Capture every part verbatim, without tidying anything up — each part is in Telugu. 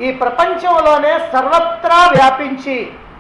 ఈ ప్రపంచంలోనే సర్వత్రా వ్యాపించి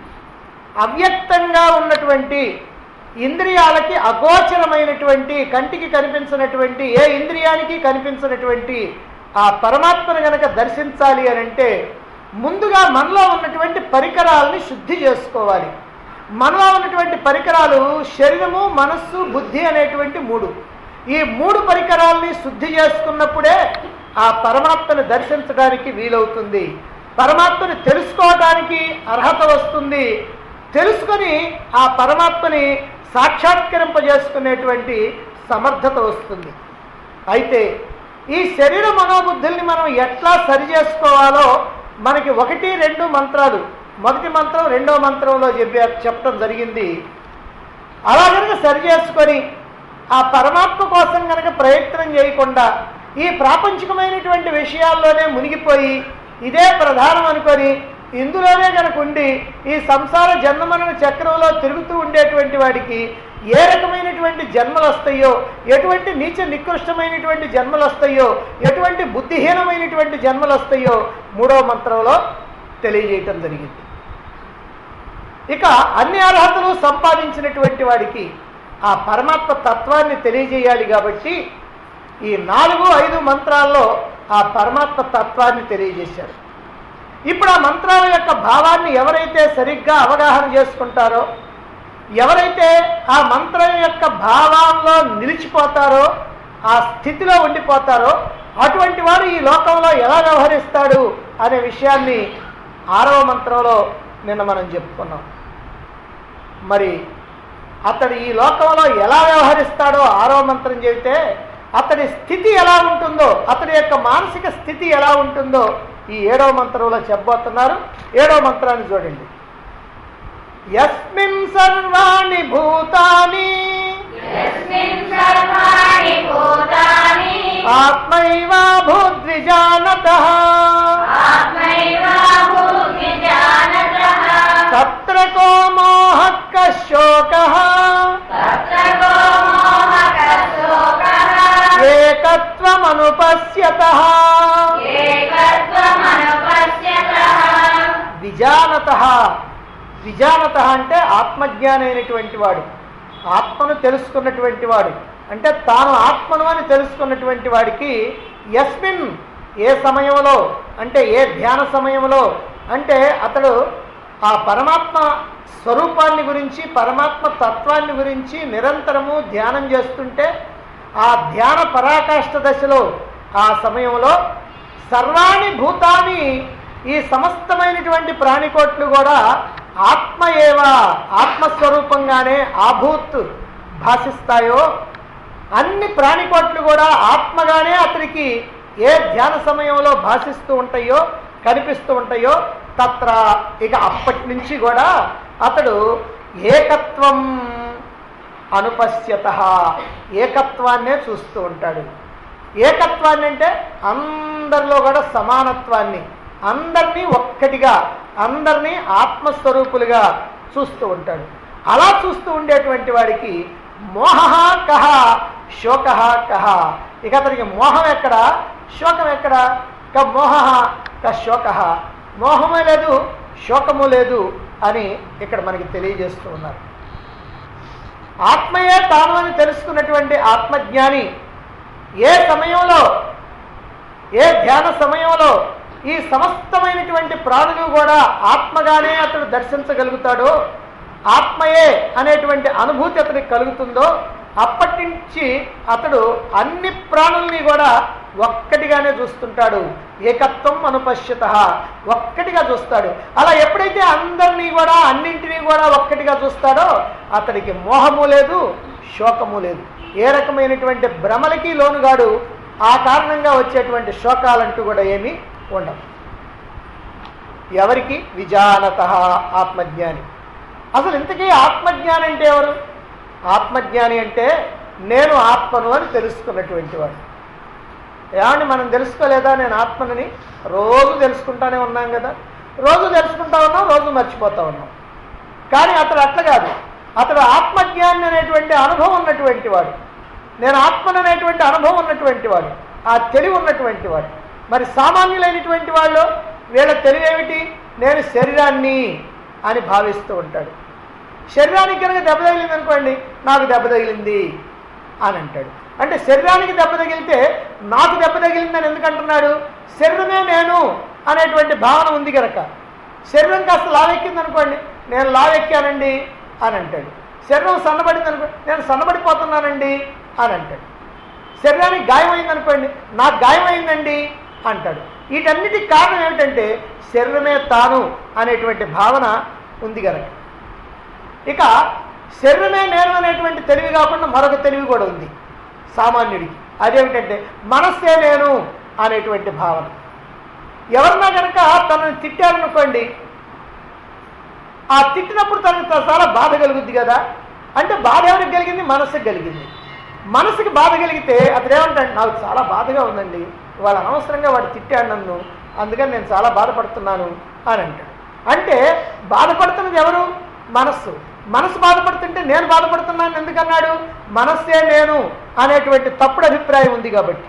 అవ్యక్తంగా ఉన్నటువంటి ఇంద్రియాలకి అగోచరమైనటువంటి కంటికి కనిపించినటువంటి ఏ ఇంద్రియానికి కనిపించినటువంటి ఆ పరమాత్మను గనక దర్శించాలి అని అంటే ముందుగా మనలో ఉన్నటువంటి పరికరాలని శుద్ధి చేసుకోవాలి. మనలో ఉన్నటువంటి పరికరాలు శరీరము, మనస్సు, బుద్ధి అనేటువంటి మూడు. ఈ మూడు పరికరాలని శుద్ధి చేసుకున్నప్పుడే ఆ పరమాత్మను దర్శించడానికి వీలవుతుంది, పరమాత్మని తెలుసుకోవడానికి అర్హత వస్తుంది, తెలుసుకొని ఆ పరమాత్మని సాక్షాత్కరింపజేసుకునేటువంటి సమర్థత వస్తుంది. అయితే ఈ శరీర మనోబుద్ధుల్ని మనం ఎట్లా సరి చేసుకోవాలో మనకి ఒకటి రెండు మంత్రాలు, మొదటి మంత్రం రెండో మంత్రంలో చెప్పే చెప్పడం జరిగింది. అలా కనుక సరి చేసుకొని ఆ పరమాత్మ కోసం కనుక ప్రయత్నం చేయకుండా ఈ ప్రాపంచికమైనటువంటి విషయాల్లోనే మునిగిపోయి ఇదే ప్రధానం అనుకొని ఇందులోనే కనుక ఉండి ఈ సంసార జన్మమరణ చక్రంలో తిరుగుతూ ఉండేటువంటి వాడికి ఏ రకమైనటువంటి జన్మలు వస్తాయో, ఎటువంటి నీచ నికృష్టమైనటువంటి జన్మలు వస్తాయో, ఎటువంటి బుద్ధిహీనమైనటువంటి జన్మలు వస్తాయో మూడవ మంత్రంలో తెలియజేయటం జరిగింది. ఇక అన్ని అర్హతలు సంపాదించినటువంటి వాడికి ఆ పరమాత్మ తత్వాన్ని తెలియజేయాలి కాబట్టి ఈ నాలుగు ఐదు మంత్రాల్లో ఆ పరమాత్మ తత్వాన్ని తెలియజేశారు. ఇప్పుడు ఆ మంత్రాల యొక్క భావాన్ని ఎవరైతే సరిగ్గా అవగాహన చేసుకుంటారో, ఎవరైతే ఆ మంత్రం యొక్క భావంలో నిలిచిపోతారో, ఆ స్థితిలో ఉండిపోతారో అటువంటి వారు ఈ లోకంలో ఎలా వ్యవహరిస్తాడు అనే విషయాన్ని ఆరవ మంత్రంలో నిన్న మనం చెప్పుకున్నాం. మరి అతడు ఈ లోకంలో ఎలా వ్యవహరిస్తాడో ఆరవ మంత్రం చెబితే అతడి స్థితి ఎలా ఉంటుందో, అతడి యొక్క మానసిక స్థితి ఎలా ఉంటుందో ఈ ఏడవ మంత్రంలో చెప్పబోతున్నారు. ఏడవ మంత్రాన్ని చూడండి. యస్మిన్ సర్వాణి భూతాని ఆత్మైవ భూద్విజానతః తత్ర కో మోహః కశోకః ఏకత్వమనుపశ్యతః విజానతః. విజానతః అంటే ఆత్మజ్ఞాని అయినటువంటి వాడు, ఆత్మను తెలుసుకున్నటువంటి వాడు, అంటే తాను ఆత్మను అని తెలుసుకున్నటువంటి వాడికి యస్మిన్ ఏ సమయంలో అంటే ఏ ధ్యాన సమయంలో అంటే అతడు ఆ పరమాత్మ స్వరూపాన్ని గురించి, పరమాత్మ తత్వాన్ని గురించి నిరంతరము ధ్యానం చేస్తుంటే ఆ ధ్యాన పరాకాష్ఠ దశలో ఆ సమయంలో సర్వాణి భూతాని, ఈ సమస్తమైనటువంటి ప్రాణికోట్లు కూడా ఆత్మ ఏవా, ఆత్మస్వరూపంగానే ఆభూత్ భాషిస్తాయో, అన్ని ప్రాణికోట్లు కూడా ఆత్మగానే అతనికి ఏ ధ్యాన సమయంలో భాషిస్తూ ఉంటాయో, కనిపిస్తూ ఉంటాయో తత్ర ఇక అప్పటి నుంచి కూడా అతడు ఏకత్వం అనుపశ్యత, ఏకత్వాన్నే చూస్తూ ఉంటాడు. ఏకత్వాన్ని అంటే అందరిలో కూడా సమానత్వాన్ని, అందరినీ ఒక్కటిగా, అందరినీ ఆత్మస్వరూపులుగా చూస్తూ ఉంటాడు. అలా చూస్తూ ఉండేటువంటి వాడికి మోహ కహ శోక కహ, ఇక అతనికి మోహం ఎక్కడ, శోకం ఎక్కడ? క మోహ క శోక, మోహము లేదు శోకము లేదు అని ఇక్కడ మనకి తెలియజేస్తూ ఉన్నారు. ఆత్మయే తాను అని తెలుసుకున్నటువంటి ఆత్మజ్ఞాని ఏ సమయంలో, ఏ ధ్యాన సమయంలో ఈ సమస్తమైనటువంటి ప్రాణులు కూడా ఆత్మగానే అతడు దర్శించగలుగుతాడో, ఆత్మయే అనేటువంటి అనుభూతి అతనికి కలుగుతుందో అప్పటి నుంచి అతడు అన్ని ప్రాణుల్ని కూడా ఒక్కటిగానే చూస్తుంటాడు. ఏకత్వం అనుపశ్యత, ఒక్కటిగా చూస్తాడు. అలా ఎప్పుడైతే అందరినీ కూడా అన్నింటినీ కూడా ఒక్కటిగా చూస్తాడో అతడికి మోహము లేదు, శోకము లేదు. ఏ రకమైనటువంటి భ్రమలకి లోనుగాడు. ఆ కారణంగా వచ్చేటువంటి శోకాలంటూ కూడా ఏమీ ఉండవు. ఎవరికి? విజానత ఆత్మజ్ఞాని. అసలు ఇంతకీ ఆత్మజ్ఞాని అంటే ఎవరు? ఆత్మజ్ఞాని అంటే నేను ఆత్మను అని తెలుసుకున్నటువంటి వాడు. ఏమండి మనం తెలుసుకోలేదా నేను ఆత్మని? రోజు తెలుసుకుంటానే ఉన్నాం కదా, రోజు తెలుసుకుంటా ఉన్నాం, రోజు మర్చిపోతా ఉన్నాం. కానీ అతడు అట్లా కాదు. అతడు ఆత్మజ్ఞాని అనేటువంటి అనుభవం ఉన్నటువంటి వాడు, నేను ఆత్మను అనేటువంటి అనుభవం ఉన్నటువంటి వాడు, ఆ తెలివి ఉన్నటువంటి వాడు. మరి సామాన్యులైనటువంటి వాళ్ళు వీళ్ళ తెలివేమిటి? నేను శరీరాన్ని అని భావిస్తూ ఉంటాడు. శరీరానికి కనుక దెబ్బ తగిలింది అనుకోండి, నాకు దెబ్బ తగిలింది అని అంటాడు. అంటే శరీరానికి దెబ్బ తగిలితే నాకు దెబ్బ తగిలిందని ఎందుకంటున్నాడు? శరీరమే నేను అనేటువంటి భావన ఉంది కనుక. శరీరం కాస్త లావెక్కింది అనుకోండి, నేను లావెక్కానండి అని అంటాడు. శరీరం సన్నబడింది అనుకోండి, నేను సన్నబడిపోతున్నానండి అని అంటాడు. శరీరానికి గాయమైంది అనుకోండి, నాకు గాయమైందండి అంటాడు. వీటన్నిటికి కారణం ఏమిటంటే శరీరమే తాను అనేటువంటి భావన ఉంది కనుక. ఇక శరీరమే నేను అనేటువంటి తెలివి కాకుండా మరొక తెలివి కూడా ఉంది సామాన్యుడికి. అదేమిటంటే మనస్సే నేను అనేటువంటి భావన. ఎవరన్నా కనుక తనని తిట్టారనుకోండి, ఆ తిట్టినప్పుడు తనకు చాలా బాధ కలుగుద్ది కదా. అంటే బాధ ఎవరికి కలిగింది? మనస్సుకి కలిగింది. మనసుకి బాధ కలిగితే అతడు ఏమంటాడు? నాకు చాలా బాధగా ఉందండి, వాళ్ళ అనవసరంగా వాడు తిట్టాడు నన్ను, అందుకని నేను చాలా బాధపడుతున్నాను అని అంటాడు. అంటే బాధపడుతున్నది ఎవరు? మనస్సు. మనసు బాధపడుతుంటే నేను బాధపడుతున్నాను ఎందుకన్నాడు? మనస్సే నేను అనేటువంటి తప్పుడు అభిప్రాయం ఉంది కాబట్టి.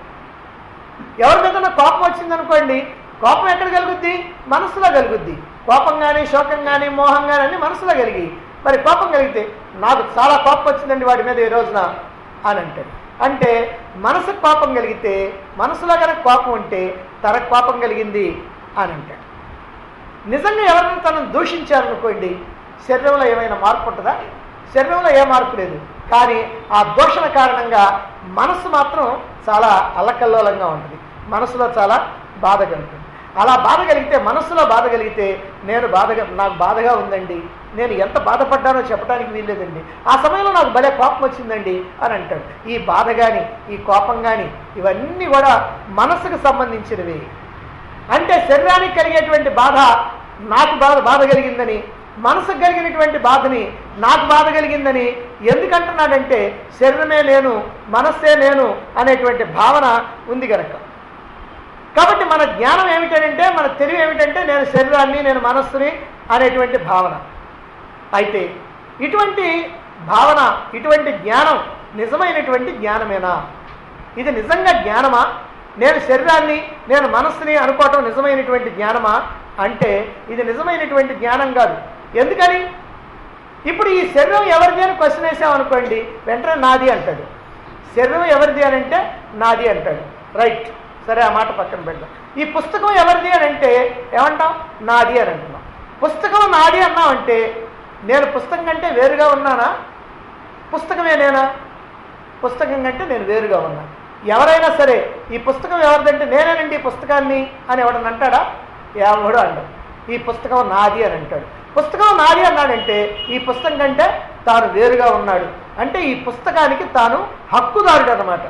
ఎవరి మీద కోపం వచ్చిందనుకోండి, కోపం ఎక్కడ కలుగుద్ది? మనసులో కలుగుద్ది. కోపం కానీ, శోకం కానీ, మోహం కానీ అన్ని మనసులో కలిగి, మరి కోపం కలిగితే నాకు చాలా కోపం వచ్చిందండి వాడి మీద ఈ రోజున అని అంటాడు. అంటే మనసుకు కోపం కలిగితే, మనసులో కనుక కోపం ఉంటే తనకు కోపం కలిగింది అని అంటాడు. నిజంగా ఎవరైనా తనను దూషించారనుకోండి, శరీరంలో ఏమైనా మార్పు ఉంటుందా? శరీరంలో ఏ మార్పు లేదు. కానీ ఆ దోషణ కారణంగా మనసు మాత్రం చాలా అల్లకల్లోలంగా ఉంటుంది, మనసులో చాలా బాధ కలుగుతుంది. అలా బాధ కలిగితే, మనస్సులో బాధ కలిగితే నేను బాధగా నాకు బాధగా ఉందండి, నేను ఎంత బాధపడ్డానో చెప్పడానికి వీల్లేదండి, ఆ సమయంలో నాకు భలే కోపం వచ్చిందండి అని అంటాడు. ఈ బాధ కానీ, ఈ కోపం కానీ ఇవన్నీ కూడా మనసుకు సంబంధించినవి. అంటే శరీరానికి కలిగేటువంటి బాధ నాకు బాధ బాధ కలిగిందని, మనసుకు కలిగినటువంటి బాధని నాకు బాధ కలిగిందని ఎందుకంటున్నాడంటే శరీరమే నేను, మనస్సే నేను అనేటువంటి భావన ఉంది కనుక. కాబట్టి మన జ్ఞానం ఏమిటంటే, మన తెలివి ఏమిటంటే నేను శరీరాన్ని, నేను మనస్సుని అనేటువంటి భావన. అయితే ఇటువంటి భావన, ఇటువంటి జ్ఞానం నిజమైనటువంటి జ్ఞానమేనా? ఇది నిజంగా జ్ఞానమా? నేను శరీరాన్ని, నేను మనస్సుని అనుకోవటం నిజమైనటువంటి జ్ఞానమా అంటే ఇది నిజమైనటువంటి జ్ఞానం కాదు. ఎందుకని? ఇప్పుడు ఈ శరీరం ఎవరిది అని క్వశ్చన్ వేసామనుకోండి, వెంటనే నాది అంటాడు. శరీరం ఎవరిది అని అంటే నాది అంటాడు. రైట్, సరే, ఆ మాట పక్కన పెడదాం. ఈ పుస్తకం ఎవరిది అని అంటే ఏమంటాం? నాది అని అంటున్నాం. పుస్తకం నాది అన్నాం అంటే నేను పుస్తకం కంటే వేరుగా ఉన్నానా? పుస్తకమే నేనా? పుస్తకం కంటే నేను వేరుగా ఉన్నాను. ఎవరైనా సరే ఈ పుస్తకం ఎవరిదంటే నేనేనండి ఈ పుస్తకాన్ని అని ఎవడని అంటాడా? ఎవడు అంటాడు. ఈ పుస్తకం నాది అని అంటాడు. పుస్తకం నాది అన్నాడంటే ఈ పుస్తకం కంటే తాను వేరుగా ఉన్నాడు. అంటే ఈ పుస్తకానికి తాను హక్కుదారుడు అన్నమాట.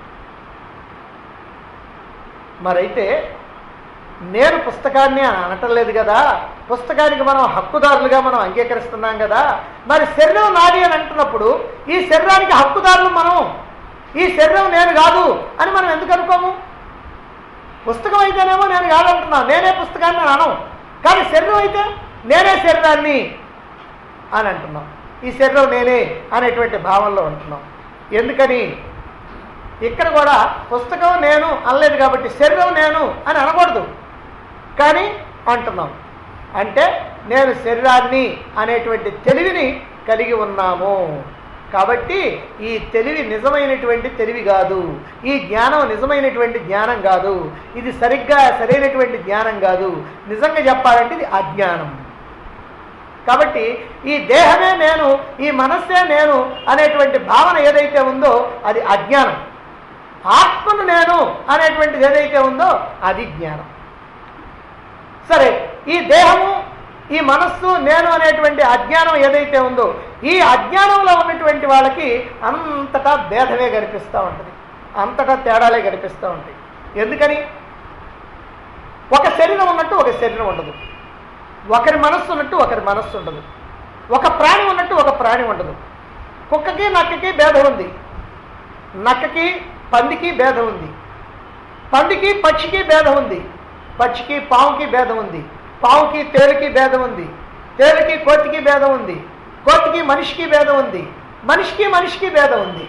మరైతే నేను పుస్తకాన్ని అని అనటం లేదు కదా, పుస్తకానికి మనం హక్కుదారులుగా మనం అంగీకరిస్తున్నాం కదా. మరి శరీరం నాది అని అంటున్నప్పుడు ఈ శరీరానికి హక్కుదారులు మనం, ఈ శరీరం నేను కాదు అని మనం ఎందుకు అనుకోము? పుస్తకం అయితేనేమో నేను కాదంటున్నాను, నేనే పుస్తకాన్ని అని అనం. కానీ శరీరం అయితే నేనే శరీరాన్ని అని అంటున్నాం. ఈ శరీరం నేనే అనేటువంటి భావనలో ఉంటున్నాం. ఎందుకని? ఇక్కడ కూడా పుస్తకం నేను అనలేదు కాబట్టి శరీరం నేను అని అనకూడదు, కానీ అంటున్నాం. అంటే నేను శరీరాన్ని అనేటువంటి తెలివిని కలిగి ఉన్నాము. కాబట్టి ఈ తెలివి నిజమైనటువంటి తెలివి కాదు, ఈ జ్ఞానం నిజమైనటువంటి జ్ఞానం కాదు, ఇది సరిగ్గా సరైనటువంటి జ్ఞానం కాదు. నిజంగా చెప్పాలంటే ఇది అజ్ఞానం. కాబట్టి ఈ దేహమే నేను, ఈ మనస్సే నేను అనేటువంటి భావన ఏదైతే ఉందో అది అజ్ఞానం. ఆత్మను నేను అనేటువంటిది ఏదైతే ఉందో అది జ్ఞానం. సరే, ఈ దేహము, ఈ మనస్సు నేను అనేటువంటి అజ్ఞానం ఏదైతే ఉందో ఈ అజ్ఞానంలో ఉన్నటువంటి వాళ్ళకి అంతటా భేదమే కనిపిస్తూ ఉంటుంది, అంతటా తేడాలే కనిపిస్తూ ఉంటాయి. ఎందుకని? ఒక శరీరం ఉన్నట్టు ఒక శరీరం ఉండదు, ఒకరి మనస్సు ఉన్నట్టు ఒకరి మనస్సు ఉండదు, ఒక ప్రాణి ఉన్నట్టు ఒక ప్రాణి ఉండదు. కుక్కకి నక్కకి భేదం ఉంది, నక్కకి పందికి భేదం ఉంది, పందికి పక్షికి భేదం ఉంది, పక్షికి పావుకి భేదం ఉంది, పావుకి తేలుకి భేదం ఉంది, తేలుకి కోతికి భేదం ఉంది, కోతికి మనిషికి భేదం ఉంది, మనిషికి మనిషికి భేదం ఉంది.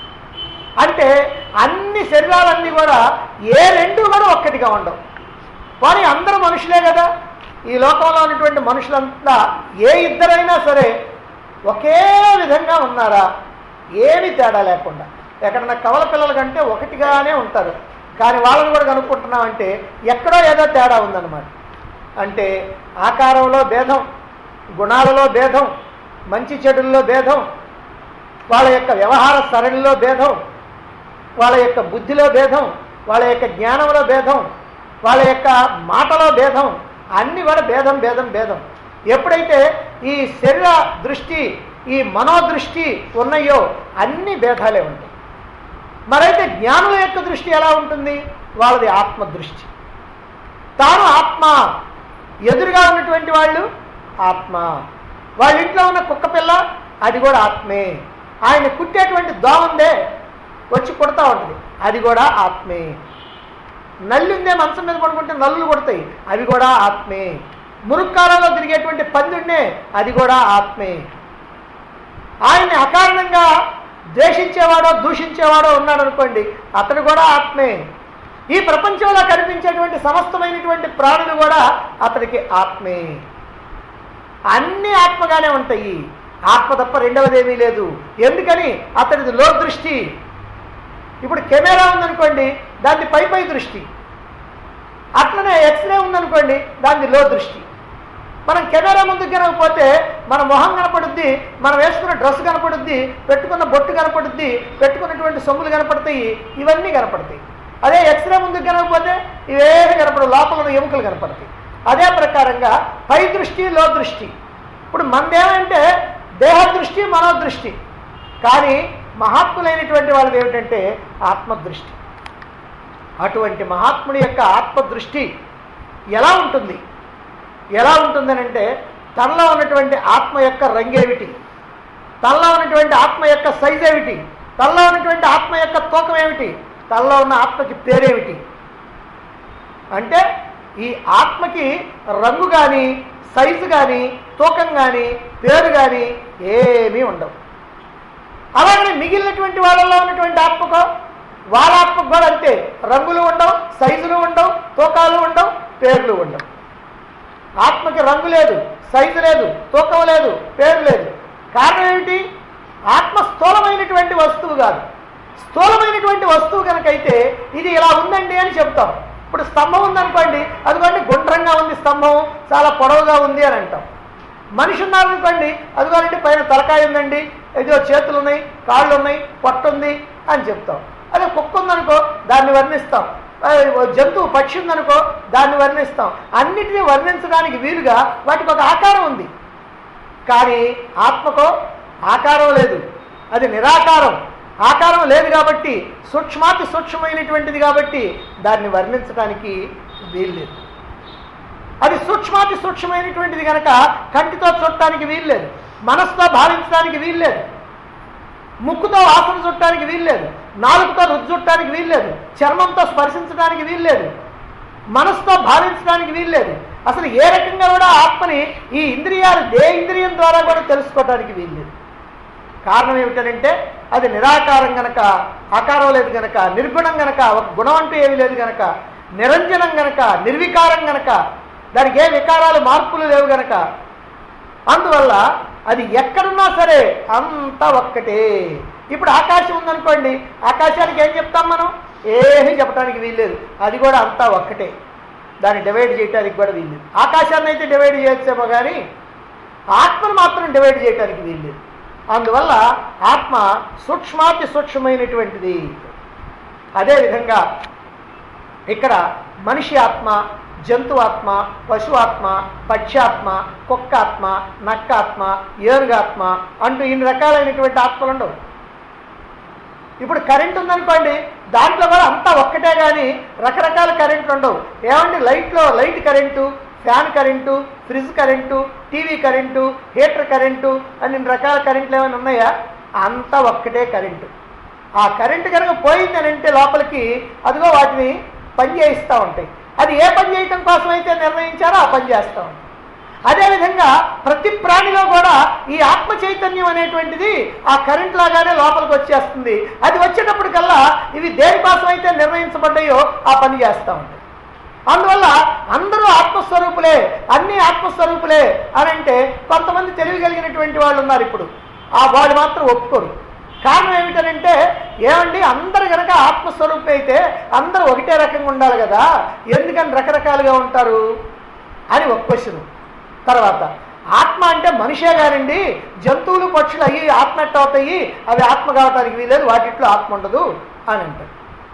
అంటే అన్ని శరీరాలన్నీ కూడా ఏ రెండు కూడా ఒక్కటిగా ఉండవు. వారి అందరూ మనుషులే కదా. ఈ లోకంలో ఉన్నటువంటి మనుషులంతా ఏ ఇద్దరైనా సరే ఒకే విధంగా ఉన్నారా? ఏమీ తేడా లేకుండా. ఎక్కడన్నా కవల పిల్లల కంటే ఒకటిగానే ఉంటారు, కానీ వాళ్ళని కూడా కనుక్కుంటున్నామంటే ఎక్కడో ఏదో తేడా ఉందన్నమాట. అంటే ఆకారంలో భేదం, గుణాలలో భేదం, మంచి చెడుల్లో భేదం, వాళ్ళ యొక్క వ్యవహార సరళిలో భేదం, వాళ్ళ యొక్క బుద్ధిలో భేదం, వాళ్ళ యొక్క జ్ఞానంలో భేదం, వాళ్ళ యొక్క మాటలో భేదం, అన్ని కూడా భేదం భేదం భేదం. ఎప్పుడైతే ఈ శరీర దృష్టి, ఈ మనోదృష్టి ఉన్నాయో అన్ని భేదాలే ఉంటాయి. మరైతే జ్ఞానుల యొక్క దృష్టి ఎలా ఉంటుంది? వాళ్ళది ఆత్మదృష్టి. తాను ఆత్మ, ఎదురుగా ఉన్నటువంటి వాళ్ళు ఆత్మ, వాళ్ళ ఇంట్లో ఉన్న కుక్క పిల్ల అది కూడా ఆత్మే, ఆయన కుట్టేటువంటి దోమందే వచ్చి కొడతా ఉంటుంది అది కూడా ఆత్మే, నల్లి ఉందే మంచం మీద పడుకుంటే నల్లులు కొడతాయి అవి కూడా ఆత్మే, మురుక్కాలలో తిరిగేటువంటి పందుండే అది కూడా ఆత్మే. ఆయన్ని అకారణంగా ద్వేషించేవాడో దూషించేవాడో ఉన్నాడు అనుకోండి, అతడు కూడా ఆత్మే. ఈ ప్రపంచంలో కనిపించేటువంటి సమస్తమైనటువంటి ప్రాణులు కూడా అతడికి ఆత్మే. అన్ని ఆత్మగానే ఉంటాయి, ఆత్మ తప్ప రెండవదేమీ లేదు. ఎందుకని? అతడిది లో దృష్టి. ఇప్పుడు కెమెరా ఉందనుకోండి, దాన్ని పై పై దృష్టి. అట్లనే ఎక్స్రే ఉందనుకోండి, దాన్ని లో దృష్టి. మనం కెమెరా ముందుకు కనకపోతే మన మొహం కనపడుద్ది, మనం వేసుకున్న డ్రెస్ కనపడుద్ది, పెట్టుకున్న బొట్టు కనపడుద్ది, పెట్టుకున్నటువంటి సొమ్ములు కనపడతాయి, ఇవన్నీ కనపడతాయి. అదే ఎక్స్రే ముందుకు కనకపోతే ఇవేమి కనపడవు, లోపల ఉన్న ఎముకలు కనపడతాయి. అదే ప్రకారంగా పై దృష్టి లో దృష్టి. ఇప్పుడు మనదేమంటే దేహ దృష్టి మనోదృష్టి, కానీ మహాత్ములైనటువంటి వాళ్ళది ఏమిటంటే ఆత్మదృష్టి. అటువంటి మహాత్ముడి యొక్క ఆత్మదృష్టి ఎలా ఉంటుంది? ఎలా ఉంటుందనంటే తనలో ఉన్నటువంటి ఆత్మ యొక్క రంగేమిటి, తనలో ఉన్నటువంటి ఆత్మ యొక్క సైజ్ ఏమిటి, తనలో ఉన్నటువంటి ఆత్మ యొక్క తూకం ఏమిటి, తనలో ఉన్న ఆత్మకి పేరేమిటి అంటే ఈ ఆత్మకి రంగు కానీ సైజు కానీ తూకం కానీ పేరు కానీ ఏమీ ఉండవు. అలాగే మిగిలినటువంటి వాళ్ళలో ఉన్నటువంటి ఆత్మకో వాళ్ళ ఆత్మకు కూడా అంతే, రంగులు ఉండవు, సైజులు ఉండవు, తూకాలు ఉండవు, పేర్లు ఉండవు. ఆత్మకి రంగు లేదు, సైజు లేదు, తూకం లేదు, పేరు లేదు. కారణం ఏమిటి? ఆత్మ స్థూలమైనటువంటి వస్తువు కాదు. స్థూలమైనటువంటి వస్తువు కనుకైతే ఇది ఇలా ఉందండి అని చెప్తాం. ఇప్పుడు స్తంభం ఉందనుకోండి, అదిగోండి గుండ్రంగా ఉంది స్తంభం, చాలా పొడవుగా ఉంది అని అంటాం. మనిషి ఉన్నారనుకోండి, అదిగోనండి పైన తలకాయ ఉందండి, ఏదో చేతులు ఉన్నాయి, కాళ్ళు ఉన్నాయి, పొట్ట ఉంది అని చెప్తాం. అదే కుక్క ఉందనుకో దాన్ని వర్ణిస్తాం, జంతువు పక్షి ఉందనుకో దాన్ని వర్ణిస్తాం. అన్నిటినీ వర్ణించడానికి వీలుగా వాటికి ఒక ఆకారం ఉంది. కానీ ఆత్మకో ఆకారం లేదు, అది నిరాకారం. ఆకారం లేదు కాబట్టి సూక్ష్మాతి సూక్ష్మమైనటువంటిది కాబట్టి దాన్ని వర్ణించడానికి వీల్లేదు. అది సూక్ష్మాతి సూక్ష్మమైనటువంటిది కనుక కంటితో చూడటానికి వీల్లేదు, మనసుతో భావించడానికి వీల్లేదు, ముక్కుతో వాసన చుట్టడానికి వీల్లేదు, నాలుగుతో రుచి చుట్టడానికి వీల్లేదు, చర్మంతో స్పర్శించడానికి వీల్లేదు, మనసుతో భావించడానికి వీల్లేదు. అసలు ఏ రకంగా కూడా ఆత్మని ఈ ఇంద్రియాలు ఏ ఇంద్రియం ద్వారా కూడా తెలుసుకోవడానికి వీల్లేదు. కారణం ఏమిటంటే అది నిరాకారం గనక, ఆకారం లేదు గనక, నిర్గుణం గనక, ఒక గుణం అంటూ ఏమీ లేదు గనక, నిరంజనం గనక, నిర్వికారం గనక, దానికి ఏ వికారాలు మార్పులు లేవు గనక, అందువల్ల అది ఎక్కడున్నా సరే అంతా ఒక్కటే. ఇప్పుడు ఆకాశం ఉందనుకోండి, ఆకాశానికి ఏం చెప్తాం మనం? ఏమీ చెప్పడానికి వీల్లేదు, అది కూడా అంతా ఒక్కటే. దాన్ని డివైడ్ చేయడానికి కూడా వీల్లేదు. ఆకాశాన్ని అయితే డివైడ్ చేయొచ్చేమో కానీ ఆత్మను మాత్రం డివైడ్ చేయడానికి వీల్లేదు. అందువల్ల ఆత్మ సూక్ష్మాతి సూక్ష్మమైనటువంటిది. అదేవిధంగా ఇక్కడ మనిషి ఆత్మ, జంతువాత్మ, పశువాత్మ, పక్షాత్మ, కుక్కాత్మ, నక్కాత్మ, ఏనుగాత్మ అంటూ ఇన్ని రకాలైనటువంటి ఆత్మలు ఉండవు. ఇప్పుడు కరెంట్ ఉందనుకోండి, దాంట్లో కూడా అంతా ఒక్కటే కానీ రకరకాల కరెంట్లు ఉండవు. ఏమంటే లైట్లో light current, fan current, fridge current, TV current, heater current అని రకాల కరెంట్లు ఏమైనా ఉన్నాయా? అంతా ఒక్కటే కరెంటు. ఆ కరెంటు కనుక పోయిందని అంటే లోపలికి అదిగో వాటిని పని చేయిస్తూ ఉంటాయి. అది ఏ పని చేయటం కోసం అయితే నిర్ణయించారో ఆ పని చేస్తూ ఉంటాయి. అదేవిధంగా ప్రతి ప్రాణిలో కూడా ఈ ఆత్మ చైతన్యం అనేటువంటిది ఆ కరెంట్ లాగానే లోపలికి వచ్చేస్తుంది. అది వచ్చేటప్పటికల్లా ఇవి దేనికోసం అయితే నిర్ణయించబడ్డాయో ఆ పని చేస్తూ ఉంటాయి. అందువల్ల అందరూ ఆత్మస్వరూపులే, అన్ని ఆత్మస్వరూపులే అని అంటే కొంతమంది తెలివి కలిగినటువంటి వాళ్ళు ఉన్నారు ఇప్పుడు, ఆ వాళ్ళు మాత్రం ఒప్పుకోరు. కారణం ఏమిటనంటే, ఏమండి అందరు కనుక ఆత్మస్వరూపే అయితే అందరూ ఒకటే రకంగా ఉండాలి కదా, ఎందుకని రకరకాలుగా ఉంటారు అని ఒక క్వశ్చన్. తర్వాత ఆత్మ అంటే మనిషే కానండి, జంతువులు పక్షులు అయ్యి ఆత్మ ఎట్ట అవుతాయి, అవి ఆత్మ కావటానికి వీలేదు, వాటిట్లో ఆత్మ ఉండదు అని అంటారు.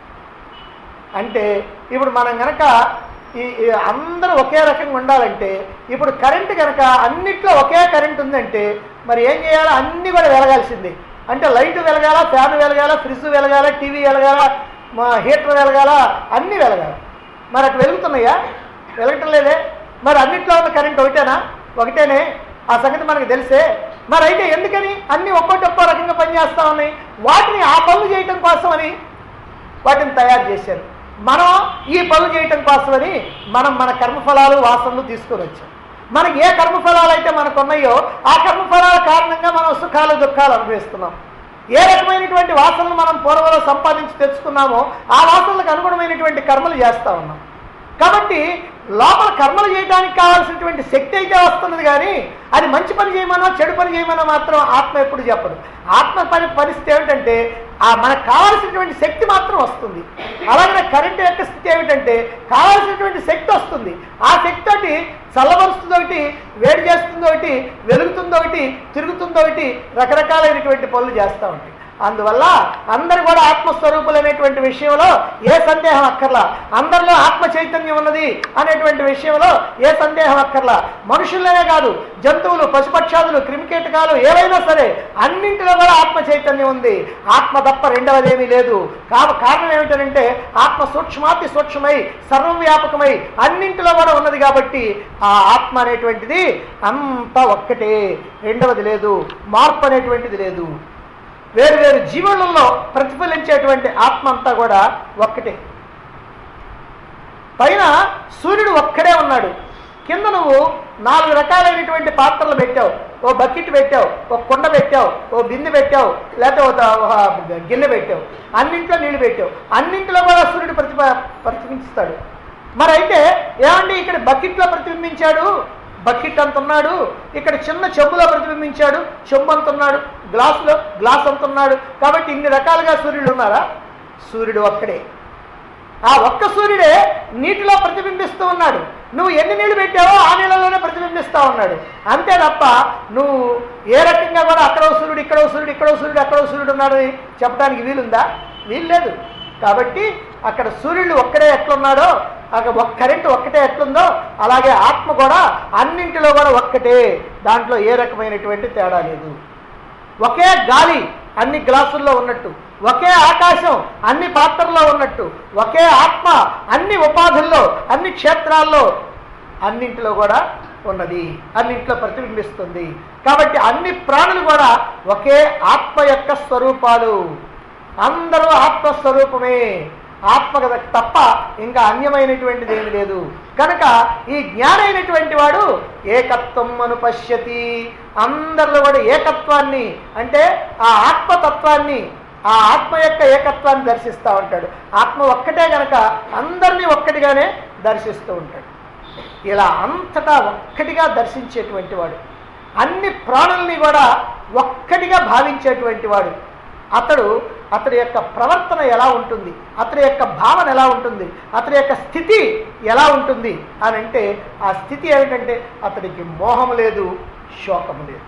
అంటే ఇప్పుడు మనం కనుక ఈ అందరూ ఒకే రకంగా ఉండాలంటే, ఇప్పుడు కరెంటు కనుక అన్నిట్లో ఒకే కరెంట్ ఉందంటే మరి ఏం చేయాలి, అన్నీ కూడా వెలగాల్సిందే. అంటే లైట్ వెలగాల, ఫ్యాన్ వెలగాల, ఫ్రిడ్జ్ వెలగాల, టీవీ వెలగాల, హీటర్ వెలగాల, అన్నీ వెలగాల. మరి అటు వెలుగుతున్నాయా? వెలగటం లేదే. మరి అన్నిట్లో ఉన్న కరెంట్ ఒకటేనా? ఒకటేనే. ఆ సంగతి మనకు తెలిసే. మరి అయితే ఎందుకని అన్నీ ఒక్కోటి ఒక్కో రకంగా పనిచేస్తూ ఉన్నాయి? వాటిని ఆ పనులు చేయటం కోసమని వాటిని తయారు చేశారు. మనం ఈ పనులు చేయటం కోసమని మనం మన కర్మఫలాలు వాసనలు తీసుకొని వచ్చాం. మనకి ఏ కర్మఫలాలు అయితే మనకు ఉన్నాయో ఆ కర్మఫలాల కారణంగా మనం సుఖాలు దుఃఖాలు అనుభవిస్తున్నాం. ఏ రకమైనటువంటి వాసనలు మనం పూర్వంలో సంపాదించి తెచ్చుకున్నామో ఆ వాసనలకు అనుగుణమైనటువంటి కర్మలు చేస్తూ ఉన్నాం. కాబట్టి లోపల కర్మలు చేయడానికి కావాల్సినటువంటి శక్తి అయితే వస్తున్నది, కానీ అది మంచి పని చేయమనో చెడు పని చేయమనో మాత్రం ఆత్మ ఎప్పుడు చెప్పదు. ఆత్మ పని పరిస్థితి ఏమిటంటే ఆ మనకు కావాల్సినటువంటి శక్తి మాత్రం వస్తుంది. అలాగే కరెంటు యొక్క స్థితి ఏమిటంటే కావాల్సినటువంటి శక్తి వస్తుంది. ఆ శక్తి తోటి చల్లబరుస్తుంది ఒకటి, వేడి చేస్తుంది ఒకటి, వెలుగుతుంది ఒకటి, తిరుగుతుంది ఒకటి, రకరకాలైనటువంటి పనులు చేస్తూ ఉంటాయి. అందువల్ల అందరు కూడా ఆత్మస్వరూపులు అనేటువంటి విషయంలో ఏ సందేహం అక్కర్లా. అందరిలో ఆత్మ చైతన్యం ఉన్నది అనేటువంటి విషయంలో ఏ సందేహం అక్కర్లా. మనుషుల్లోనే కాదు, జంతువులు, పశుపక్షాదులు, క్రిమికీటకాలు ఏవైనా సరే అన్నింటిలో కూడా ఆత్మ చైతన్యం ఉంది. ఆత్మ తప్ప రెండవదేమీ లేదు. కారణం ఏమిటంటే ఆత్మ సూక్ష్మాతి సూక్ష్మమై సర్వవ్యాపకమై అన్నింటిలో కూడా ఉన్నది. కాబట్టి ఆ ఆత్మ అనేటువంటిది అంతా ఒక్కటే, రెండవది లేదు, మార్పు అనేటువంటిది లేదు. వేరు వేరు జీవులలో ప్రతిఫలించేటువంటి ఆత్మ అంతా కూడా ఒక్కటే. పైన సూర్యుడు ఒక్కడే ఉన్నాడు, కింద నువ్వు నాలుగు రకాలైనటువంటి పాత్రలు పెట్టావు. ఓ బకెట్ పెట్టావు, ఒక కుండ పెట్టావు, ఓ బిందె పెట్టావు, లేకపోతే ఒక గిన్నె పెట్టావు, అన్నింట్లో నీళ్లు పెట్టావు. అన్నింటిలో కూడా సూర్యుడు ప్రతిభ ప్రతిబింబిస్తాడు. మరి అయితే ఏమండి ఇక్కడ బకెట్లో ప్రతిబింబించాడు, బకెట్ అంత ఉన్నాడు, ఇక్కడ చిన్న చెంబులో ప్రతిబింబించాడు, చెంబు అంత ఉన్నాడు, గ్లాసులో గ్లాస్ అంత ఉన్నాడు. కాబట్టి ఇన్ని రకాలుగా సూర్యుడు ఉన్నారా? సూర్యుడు ఒక్కడే. ఆ ఒక్క సూర్యుడే నీటిలో ప్రతిబింబిస్తూ ఉన్నాడు. నువ్వు ఎన్ని నీళ్లు పెట్టావో ఆ నీళ్ళలోనే ప్రతిబింబిస్తూ ఉన్నాడు. అంతే తప్ప నువ్వు ఏ రకంగా కూడా అక్కడో సూర్యుడు, ఇక్కడో సూర్యుడు, ఇక్కడో సూర్యుడు, అక్కడో సూర్యుడు ఉన్నాడు చెప్పడానికి వీలుందా? వీలు లేదు. కాబట్టి అక్కడ సూర్యుడు ఒక్కడే ఎట్లున్నాడో, అక్కడ ఒక కరెంటు ఒక్కటే ఎట్లుందో అలాగే ఆత్మ కూడా అన్నింటిలో కూడా ఒక్కటే, దాంట్లో ఏ రకమైనటువంటి తేడా లేదు. ఒకే గాలి అన్ని గ్లాసుల్లో ఉన్నట్టు, ఒకే ఆకాశం అన్ని పాత్రల్లో ఉన్నట్టు, ఒకే ఆత్మ అన్ని ఉపాధుల్లో, అన్ని క్షేత్రాల్లో, అన్నింటిలో కూడా ఉన్నది, అన్నింటిలో ప్రతిబింబిస్తుంది. కాబట్టి అన్ని ప్రాణులు కూడా ఒకే ఆత్మ యొక్క స్వరూపాలు. అందరూ ఆత్మస్వరూపమే, ఆత్మ తప్ప ఇంకా అన్యమైనటువంటిది ఏమి లేదు. కనుక ఈ జ్ఞానైనటువంటి వాడు ఏకత్వం అనుపశ్యతి, అందరిలో కూడా ఏకత్వాన్ని అంటే ఆ ఆత్మతత్వాన్ని, ఆ ఆత్మ యొక్క ఏకత్వాన్ని దర్శిస్తూ ఉంటాడు. ఆత్మ ఒక్కటే కనుక అందరినీ ఒక్కటిగానే దర్శిస్తూ ఉంటాడు. ఇలా అంతటా ఒక్కటిగా దర్శించేటువంటి వాడు, అన్ని ప్రాణుల్ని కూడా ఒక్కటిగా భావించేటువంటి వాడు, అతడు అతడి యొక్క ప్రవర్తన ఎలా ఉంటుంది, అతడి యొక్క భావన ఎలా ఉంటుంది, అతడి యొక్క స్థితి ఎలా ఉంటుంది అని అంటే ఆ స్థితి ఏమిటంటే అతడికి మోహం లేదు, శోకము లేదు.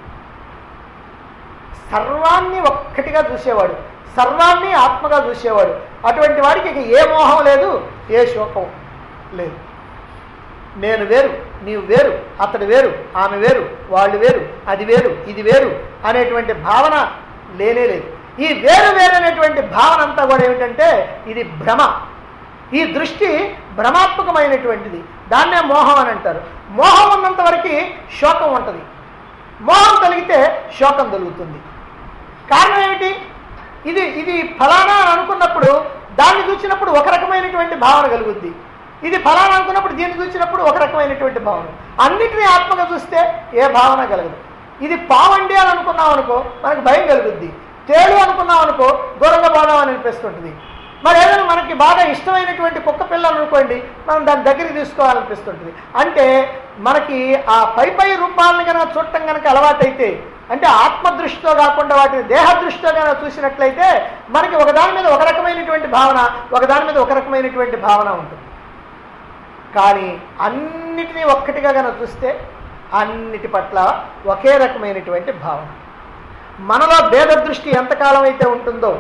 సర్వాన్ని ఒక్కటిగా చూసేవాడు, సర్వాన్ని ఆత్మగా చూసేవాడు. అటువంటి వాడికి ఇక ఏ మోహం లేదు, ఏ శోకం లేదు. నేను వేరు, నీవు వేరు, అతడు వేరు, ఆమె వేరు, వాళ్ళు వేరు, అది వేరు, ఇది వేరు అనేటువంటి భావన లేనే లేదు. ఈ వేరు వేరు అనేటువంటి భావన అంతా కూడా ఏమిటంటే ఇది భ్రమ. ఈ దృష్టి భ్రమాత్మకమైనటువంటిది, దాన్నే మోహం అని అంటారు. మోహం ఉన్నంత వరకు శోకం ఉంటుంది, మోహం కలిగితే శోకం కలుగుతుంది. కారణం ఏమిటి? ఇది ఇది ఫలానా అని అనుకున్నప్పుడు దాన్ని చూసినప్పుడు ఒక రకమైనటువంటి భావన కలుగుద్ది, ఇది ఫలానా అనుకున్నప్పుడు దీన్ని చూసినప్పుడు ఒక రకమైనటువంటి భావన. అన్నిటినీ ఆత్మగా చూస్తే ఏ భావన కలగదు. ఇది పావండి అని అనుకున్నాం అనుకో మనకు భయం కలుగుద్ది, తేలు అనుకున్నాం అనుకో దూరంగా పోదామని అనిపిస్తుంటుంది. మరి ఏదైనా మనకి బాగా ఇష్టమైనటువంటి కుక్క పిల్లలు అనుకోండి, మనం దాని దగ్గరికి తీసుకోవాలనిపిస్తుంటుంది. అంటే మనకి ఆ పై పై రూపాలను కనుక చూడటం కనుక అలవాటైతే, అంటే ఆత్మదృష్టితో కాకుండా వాటిని దేహ దృష్టితో కనుక చూసినట్లయితే మనకి ఒకదాని మీద ఒక రకమైనటువంటి భావన, ఒకదాని మీద ఒక రకమైనటువంటి భావన ఉంటుంది. కానీ అన్నిటినీ ఒక్కటిగా కనుక చూస్తే అన్నిటి పట్ల ఒకే రకమైనటువంటి భావన. మనలో భేద దృష్టి ఎంతకాలం అయితే ఉంటుందో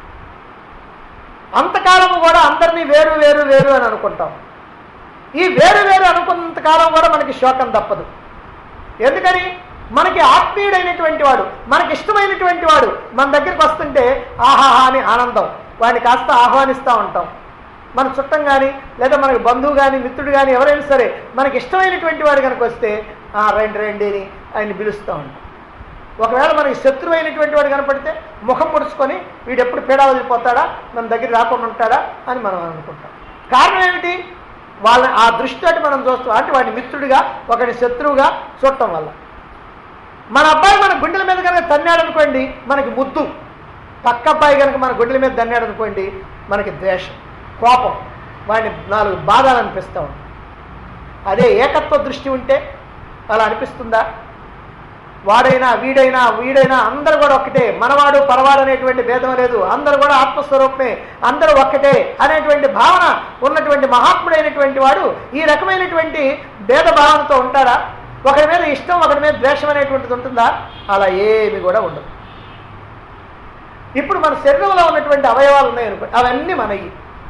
అంతకాలము కూడా అందరినీ వేరు వేరు వేరు అని అనుకుంటాం. ఈ వేరు వేరు అనుకున్నంతకాలం కూడా మనకి శోకం తప్పదు. ఎందుకని? మనకి ఆత్మీయుడైనటువంటి వాడు, మనకి ఇష్టమైనటువంటి వాడు మన దగ్గరికి వస్తుంటే ఆహాహా అని ఆనందం, వాడిని కాస్త ఆహ్వానిస్తూ ఉంటాం. మన చుట్టం కానీ లేదా మనకి బంధువు కానీ మిత్రుడు కానీ ఎవరైనా సరే మనకి ఇష్టమైనటువంటి వాడు కనుక వస్తే రండి రండి అని ఆయన్ని పిలుస్తూ ఉంటాం. ఒకవేళ మనకి శత్రువు అయినటువంటి వాడు కనపడితే ముఖం ముడుచుకొని వీడు ఎప్పుడు పీడా వదిలిపోతాడా, మన దగ్గర రాకుండా ఉంటాడా అని మనం అనుకుంటాం. కారణం ఏమిటి? వాళ్ళ ఆ దృష్టితోటి మనం చూస్తాం. అంటే వాడిని మిత్రుడిగా ఒకటి శత్రువుగా చూడటం వల్ల. మన అబ్బాయి మన గుండెల మీద కనుక తన్నాడు అనుకోండి మనకి ముద్దు, పక్క అబ్బాయి కనుక మన గుండెల మీద తన్నాడు అనుకోండి మనకి ద్వేషం, కోపం, వాడిని నాలుగు బాధలు అనిపిస్తూ ఉంటాం. అదే ఏకత్వ దృష్టి ఉంటే అలా అనిపిస్తుందా? వాడైనా వీడైనా వీడైనా అందరూ కూడా ఒక్కటే, మనవాడు పరవాడు అనేటువంటి భేదం లేదు, అందరూ కూడా ఆత్మస్వరూపమే, అందరూ ఒక్కటే అనేటువంటి భావన ఉన్నటువంటి మహాత్ముడైనటువంటి వాడు ఈ రకమైనటువంటి భేద భావనతో ఉంటాడా? ఒకరి మీద ఇష్టం ఒకరి మీద ద్వేషం అనేటువంటిది ఉంటుందా? అలా ఏమి కూడా ఉండదు. ఇప్పుడు మన శరీరంలో ఉన్నటువంటి అవయవాలు ఉన్నాయనుకోండి, అవన్నీ మనవి.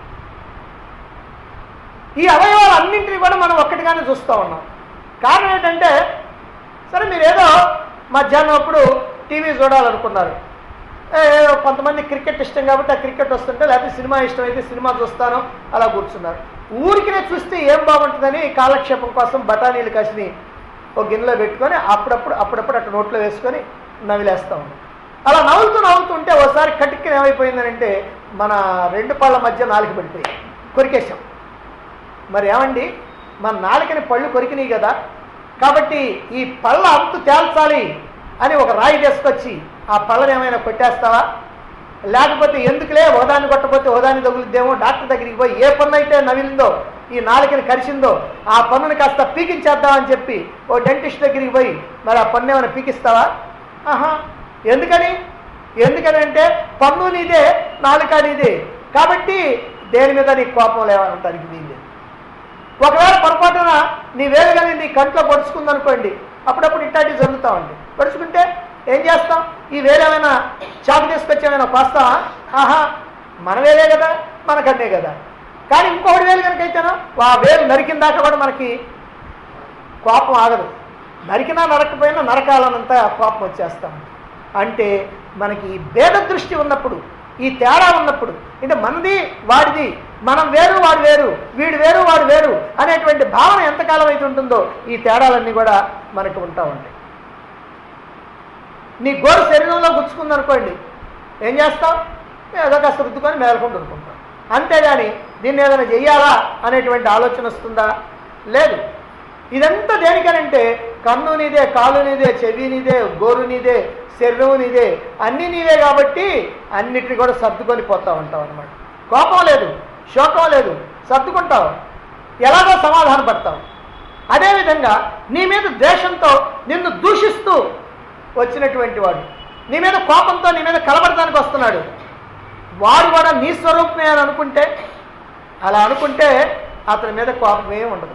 ఈ అవయవాలు అన్నింటినీ కూడా మనం ఒక్కటిగానే చూస్తూ ఉన్నాం. కారణం ఏంటంటే, సరే మీరేదో మధ్యాహ్నం అప్పుడు టీవీ చూడాలనుకున్నారు, కొంతమంది క్రికెట్ ఇష్టం కాబట్టి ఆ క్రికెట్ వస్తుంటే, లేకపోతే సినిమా ఇష్టం అయితే సినిమా చూస్తాను అలా కూర్చున్నారు. ఊరికినే చూస్తే ఏం బాగుంటుందని కాలక్షేపం కోసం బఠానీలు కసిని ఒక గిన్నెలో పెట్టుకొని అప్పుడప్పుడు అప్పుడప్పుడు అట్లా నోట్లో వేసుకొని నవిలేస్తూ ఉన్నాం. అలా నవ్వుతూ నవ్వుతూ ఉంటే ఒకసారి కటిక్కిన ఏమైపోయిందనంటే మన రెండు పళ్ళ మధ్య నాలుక పడిపోయి కొరికేశాం. మరి ఏమండి, మన నాలుకని పళ్ళు కొరికినాయి కదా, కాబట్టి ఈ పళ్ళ అంతు తేల్చాలి అని ఒక రాయి తీసుకొచ్చి ఆ పళ్ళని ఏమైనా కొట్టేస్తావా? లేకపోతే ఎందుకులే ఓదాన్ని కొట్టకపోతే ఓదాన్ని తగులుద్దేమో, డాక్టర్ దగ్గరికి పోయి ఏ పన్ను అయితే నవిలిందో ఈ నాలుకని కరిచిందో ఆ పన్నుని కాస్త పీకించేద్దామని చెప్పి ఓ డెంటిస్ట్ దగ్గరికి పోయి మరి ఆ పన్ను ఏమైనా పీకిస్తావా? ఆహా. ఎందుకని? ఎందుకని అంటే పన్ను నీదే నాలుక నీదే, కాబట్టి దేని మీద నీ కోపం లేవనటానికి వీలు. ఒకవేళ పొరపాటున నీ వేలు కానీ నీ కంట్లో పొడుచుకుందనుకోండి, అప్పుడప్పుడు ఇట్లాంటివి జరుగుతూ ఉంటాయి. పొడుచుకుంటే ఏం చేస్తాం? ఈ వేలేమైనా చాకు తీసుకొచ్చి ఏమైనా కోస్తావా? ఆహా, మన వేలే కదా, మనకన్నే కదా. కానీ ఇంకొకటి వేలు కనుక అయితేనో ఆ వేలు నరికిన దాకా కూడా మనకి కోపం ఆగదు. నరికినా నరకపోయినా నరకాలనంతా కోపం వచ్చేస్తాం. అంటే మనకి ఈ భేద దృష్టి ఉన్నప్పుడు, ఈ తేడా ఉన్నప్పుడు, అంటే మనది వాడిది, మనం వేరు వాడు వేరు, వీడు వేరు వాడు వేరు అనేటువంటి భావన ఎంతకాలం అయితే ఉంటుందో ఈ తేడాలన్నీ కూడా మనకు ఉంటా ఉంటాయి. నీ గోరు శరీరంలో గుచ్చుకుందనుకోండి, ఏం చేస్తావు? ఏదో కాస్త రుద్దుకొని మేలుకొని రుద్దుకుంటాం. అంతేగాని దీన్ని ఏదైనా చెయ్యాలా అనేటువంటి ఆలోచన వస్తుందా? లేదు. ఇదంతా దేనికనంటే కన్ను నీదే, కాలు నీదే, చెవి నీదే, గోరు నీదే, శరీరం నీదే, అన్నీ నీవే కాబట్టి అన్నిటిని కూడా సర్దుకొని పోతా ఉంటావు అనమాట. కోపం లేదు, శోకం లేదు, సర్దుకుంటావు, ఎలాగో సమాధాన పడతావు. అదేవిధంగా నీ మీద ద్వేషంతో నిన్ను దూషిస్తూ వచ్చినటువంటి వాడు, నీ మీద కోపంతో నీ మీద కలబడటానికి వస్తున్నాడు, వాడు కూడా నీ స్వరూపమే అని అనుకుంటే, అలా అనుకుంటే అతని మీద కోపం ఏమి ఉండదు.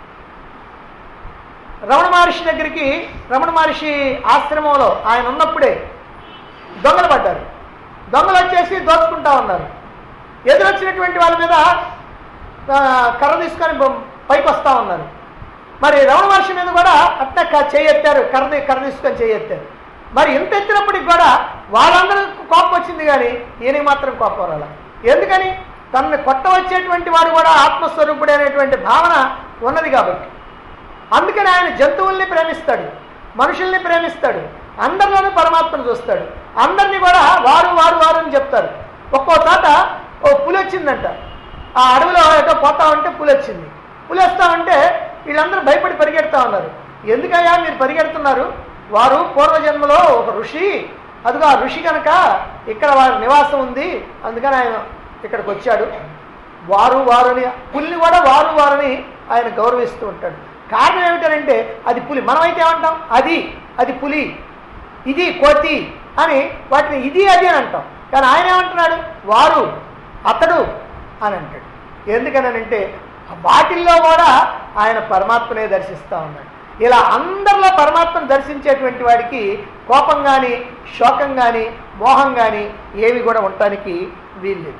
రమణ మహర్షి దగ్గరికి, రమణ మహర్షి ఆశ్రమంలో ఆయన ఉన్నప్పుడే దొంగలు పడ్డారు. దొంగలు వచ్చేసి దోచుకుంటా ఉన్నారు. ఎదురొచ్చినటువంటి వాళ్ళ మీద కర్ర తీసుకొని పైకి వస్తూ ఉన్నారు. మరి రమణ మహర్షి మీద కూడా అట్లా చేయెత్తారు, కర్ర కర్ర తీసుకొని చేయెత్తారు. మరి ఇంత ఎత్తినప్పటికి కూడా వాళ్ళందరికీ కోపం వచ్చింది, కానీ ఈయనకి మాత్రం కోపం రాల. ఎందుకని? తనని కొట్ట వచ్చేటువంటి వాడు కూడా ఆత్మస్వరూపుడు అనేటువంటి భావన ఉన్నది కాబట్టి. అందుకని ఆయన జంతువుల్ని ప్రేమిస్తాడు, మనుషుల్ని ప్రేమిస్తాడు, అందరిలోనూ పరమాత్మను చూస్తాడు. అందరినీ కూడా వారు వారు వారు అని చెప్తారు. ఒక్కో తాత ఓ పులి వచ్చిందంట, ఆ అడవిలో ఏదో పోతా ఉంటే పులి వచ్చింది. పులి వస్తామంటే వీళ్ళందరూ భయపడి పరిగెడతా ఉన్నారు. ఎందుకయ్యా మీరు పరిగెడుతున్నారు? వారు పూర్వజన్మలో ఒక ఋషి, అదిగో ఆ ఋషి కనుక ఇక్కడ వారి నివాసం ఉంది, అందుకని ఆయన ఇక్కడికి వచ్చాడు. వారు వారని పులిని కూడా వారు వారని ఆయన గౌరవిస్తూ ఉంటాడు. కారణం ఏమిటంటే అది పులి. మనమైతే ఏమంటాం? అది అది పులి, ఇది కోతి అని వాటిని ఇది అది అని అంటాం. కానీ ఆయన ఏమంటున్నాడు? వారు, అతడు అని అంటాడు. ఎందుకనంటే వాటిల్లో కూడా ఆయన పరమాత్మనే దర్శిస్తూ ఉన్నాడు. ఇలా అందరిలో పరమాత్మను దర్శించేటువంటి వాడికి కోపం కానీ, శోకం కానీ, మోహం కానీ ఏవి కూడా ఉండటానికి వీల్లేదు.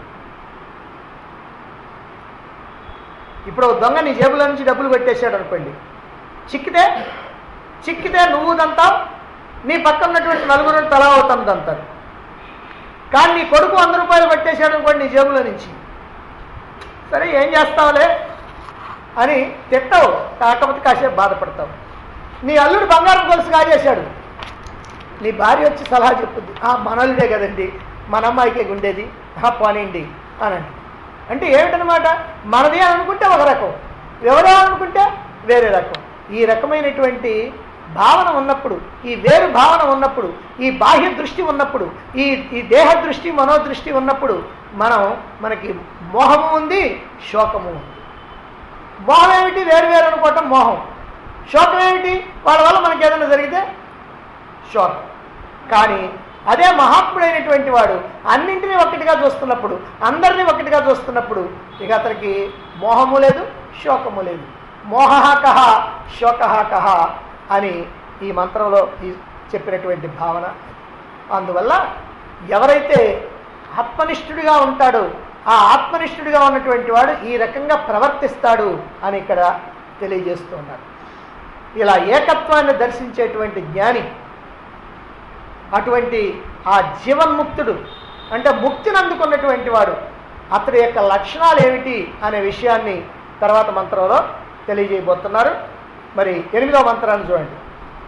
ఇప్పుడు దొంగ నీ జేబులో నుంచి డబ్బులు పెట్టేశాడు అనుకోండి, చిక్కితే చిక్కితే నువ్వు దంతావు, నీ పక్కన ఉన్నటువంటి నలుగురు తలా అవుతాం దంతారు. కానీ నీ కొడుకు వంద రూపాయలు పెట్టేశాడు అనుకోండి నీ జేబులో నుంచి, సరే ఏం చేస్తావులే అని తిట్టవు, కాకపోతే కాసేపు బాధపడతావు. నీ అల్లుడు బంగారం గొలుసు కాజేశాడు, నీ భార్య వచ్చి సలహా చెప్పుద్ది, ఆ మనల్లుడే కదండి, మన అమ్మాయికే గుండేది, ఆ పోనీండి అని అంటే అంటే ఏమిటనమాట? మనది అని అనుకుంటే ఒక రకం, ఎవరో అనుకుంటే వేరే రకం. ఈ రకమైనటువంటి భావన ఉన్నప్పుడు, ఈ వేరు భావన ఉన్నప్పుడు, ఈ బాహ్య దృష్టి ఉన్నప్పుడు, ఈ ఈ దేహ దృష్టి మనోదృష్టి ఉన్నప్పుడు మనం మనకి మోహము ఉంది, శోకము ఉంది. మోహం ఏమిటి? వేరు వేరు అనుకోవటం మోహం. శోకం ఏమిటి? వాళ్ళ వల్ల మనకి ఏదైనా జరిగితే శోకం. కానీ అదే మహాత్ముడైనటువంటి వాడు అన్నింటినీ ఒక్కటిగా చూస్తున్నప్పుడు, అందరినీ ఒక్కటిగా చూస్తున్నప్పుడు ఇక అతనికి మోహము లేదు, శోకము లేదు. మోహ కహ శోక కహ అని ఈ మంత్రంలో ఈ చెప్పినటువంటి భావన. అందువల్ల ఎవరైతే ఆత్మనిష్ఠుడిగా ఉంటాడో ఆ ఆత్మనిష్ఠుడిగా ఉన్నటువంటి వాడు ఈ రకంగా ప్రవర్తిస్తాడు అని ఇక్కడ తెలియజేస్తూ ఉన్నారు. ఇలా ఏకత్వాన్ని దర్శించేటువంటి జ్ఞాని, అటువంటి ఆ జీవన్ముక్తుడు అంటే ముక్తిని అందుకున్నటువంటి వాడు, అతడి యొక్క లక్షణాలు ఏమిటి అనే విషయాన్ని తర్వాత మంత్రంలో తెలియజేయబోతున్నారు. మరి ఎనిమిదవ మంత్రాన్ని చూడండి.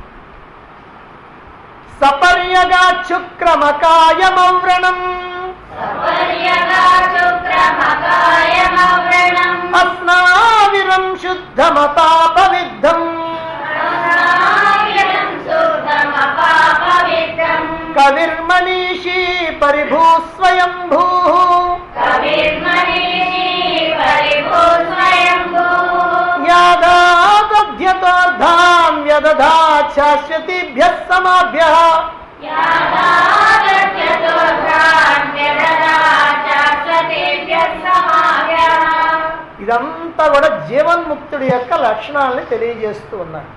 సపర్యగా చుక్రమకాయమవ్రణం అస్నావిరం శుద్ధమతాపవిద్ధం కవిర్మనీషీ పరిభూ స్వయంభూ యాదాద్యతోర్ధాం వ్యదధాత్ శాశ్వతీభ్యః సమాభ్యః. ఇదంతా కూడా జీవన్ముక్తుడి యొక్క లక్షణాలని తెలియజేస్తూ ఉన్నారు.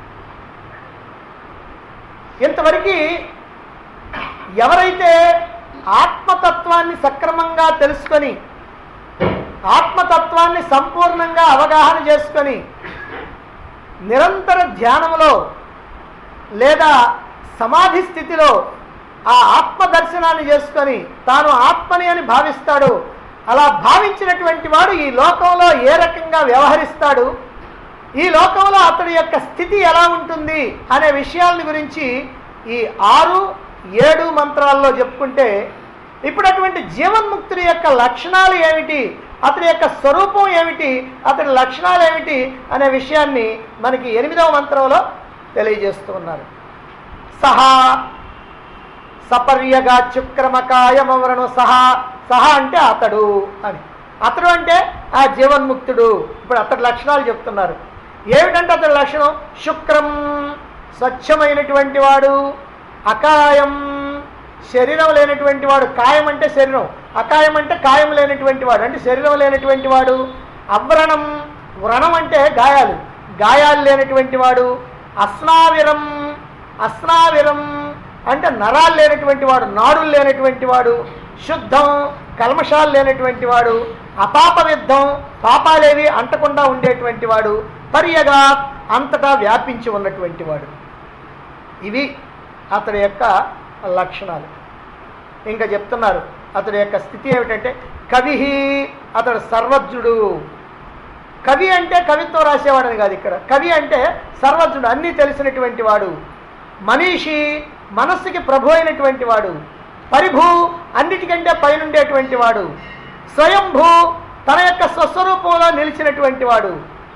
ఇంతవరకు ఎవరైతే ఆత్మతత్వాన్ని సక్రమంగా తెలుసుకొని, ఆత్మతత్వాన్ని సంపూర్ణంగా అవగాహన చేసుకొని నిరంతర ధ్యానంలో లేదా సమాధి స్థితిలో ఆ ఆత్మదర్శనాన్ని చేసుకొని తాను ఆత్మని అని భావిస్తాడు, అలా భావించినటువంటి వాడు ఈ లోకంలో ఏ రకంగా వ్యవహరిస్తాడు, ఈ లోకంలో అతడి యొక్క స్థితి ఎలా ఉంటుంది అనే విషయాల గురించి ఈ ఆరు ఏడు మంత్రాల్లో చెప్పుకుంటే, ఇప్పుడు అటువంటి జీవన్ముక్తుడి యొక్క లక్షణాలు ఏమిటి, అతడి యొక్క స్వరూపం ఏమిటి, అతడి లక్షణాలు ఏమిటి అనే విషయాన్ని మనకి ఎనిమిదవ మంత్రంలో తెలియజేస్తూ ఉన్నారు. సహా సపర్యగా చుక్రమకాయమవరణు. సహా సహా అంటే అతడు అని, అతడు అంటే ఆ జీవన్ముక్తుడు. ఇప్పుడు అతడి లక్షణాలు చెప్తున్నారు. ఏమిటంటే అతడి లక్షణం? శుక్రం స్వచ్ఛమైనటువంటి వాడు, అకాయం శరీరం లేనటువంటి వాడు. కాయం అంటే శరీరం, అకాయం అంటే కాయం లేనటువంటి వాడు అంటే శరీరం లేనటువంటి వాడు. అవ్రణం, వ్రణం అంటే గాయాలు, గాయాలు లేనటువంటి వాడు. అస్నావిరం, అస్నావిరం అంటే నరాలు లేనటువంటి వాడు, నాడులు లేనటువంటి వాడు. శుద్ధం, కల్మషాలు లేనటువంటి వాడు. అపాపవిద్ధం, పాపాలేవి అంటకుండా ఉండేటువంటి వాడు. పర్యగా అంతటా వ్యాపించి ఉన్నటువంటి వాడు. ఇవి అతడి యొక్క లక్షణాలు. ఇంకా చెప్తున్నారు అతడి యొక్క స్థితి ఏమిటంటే కవి, అతడు సర్వజ్ఞుడు. కవి అంటే కవిత్వం రాసేవాడని కాదు, ఇక్కడ కవి అంటే సర్వజ్ఞుడు, అన్నీ తెలిసినటువంటి వాడు. మనీషి, మనస్సుకి ప్రభు అయినటువంటి వాడు. పరిభూ, అన్నిటికంటే పైనుండేటువంటి వాడు. స్వయంభూ, తన యొక్క స్వస్వరూపంలో నిలిచినటువంటి వాడు.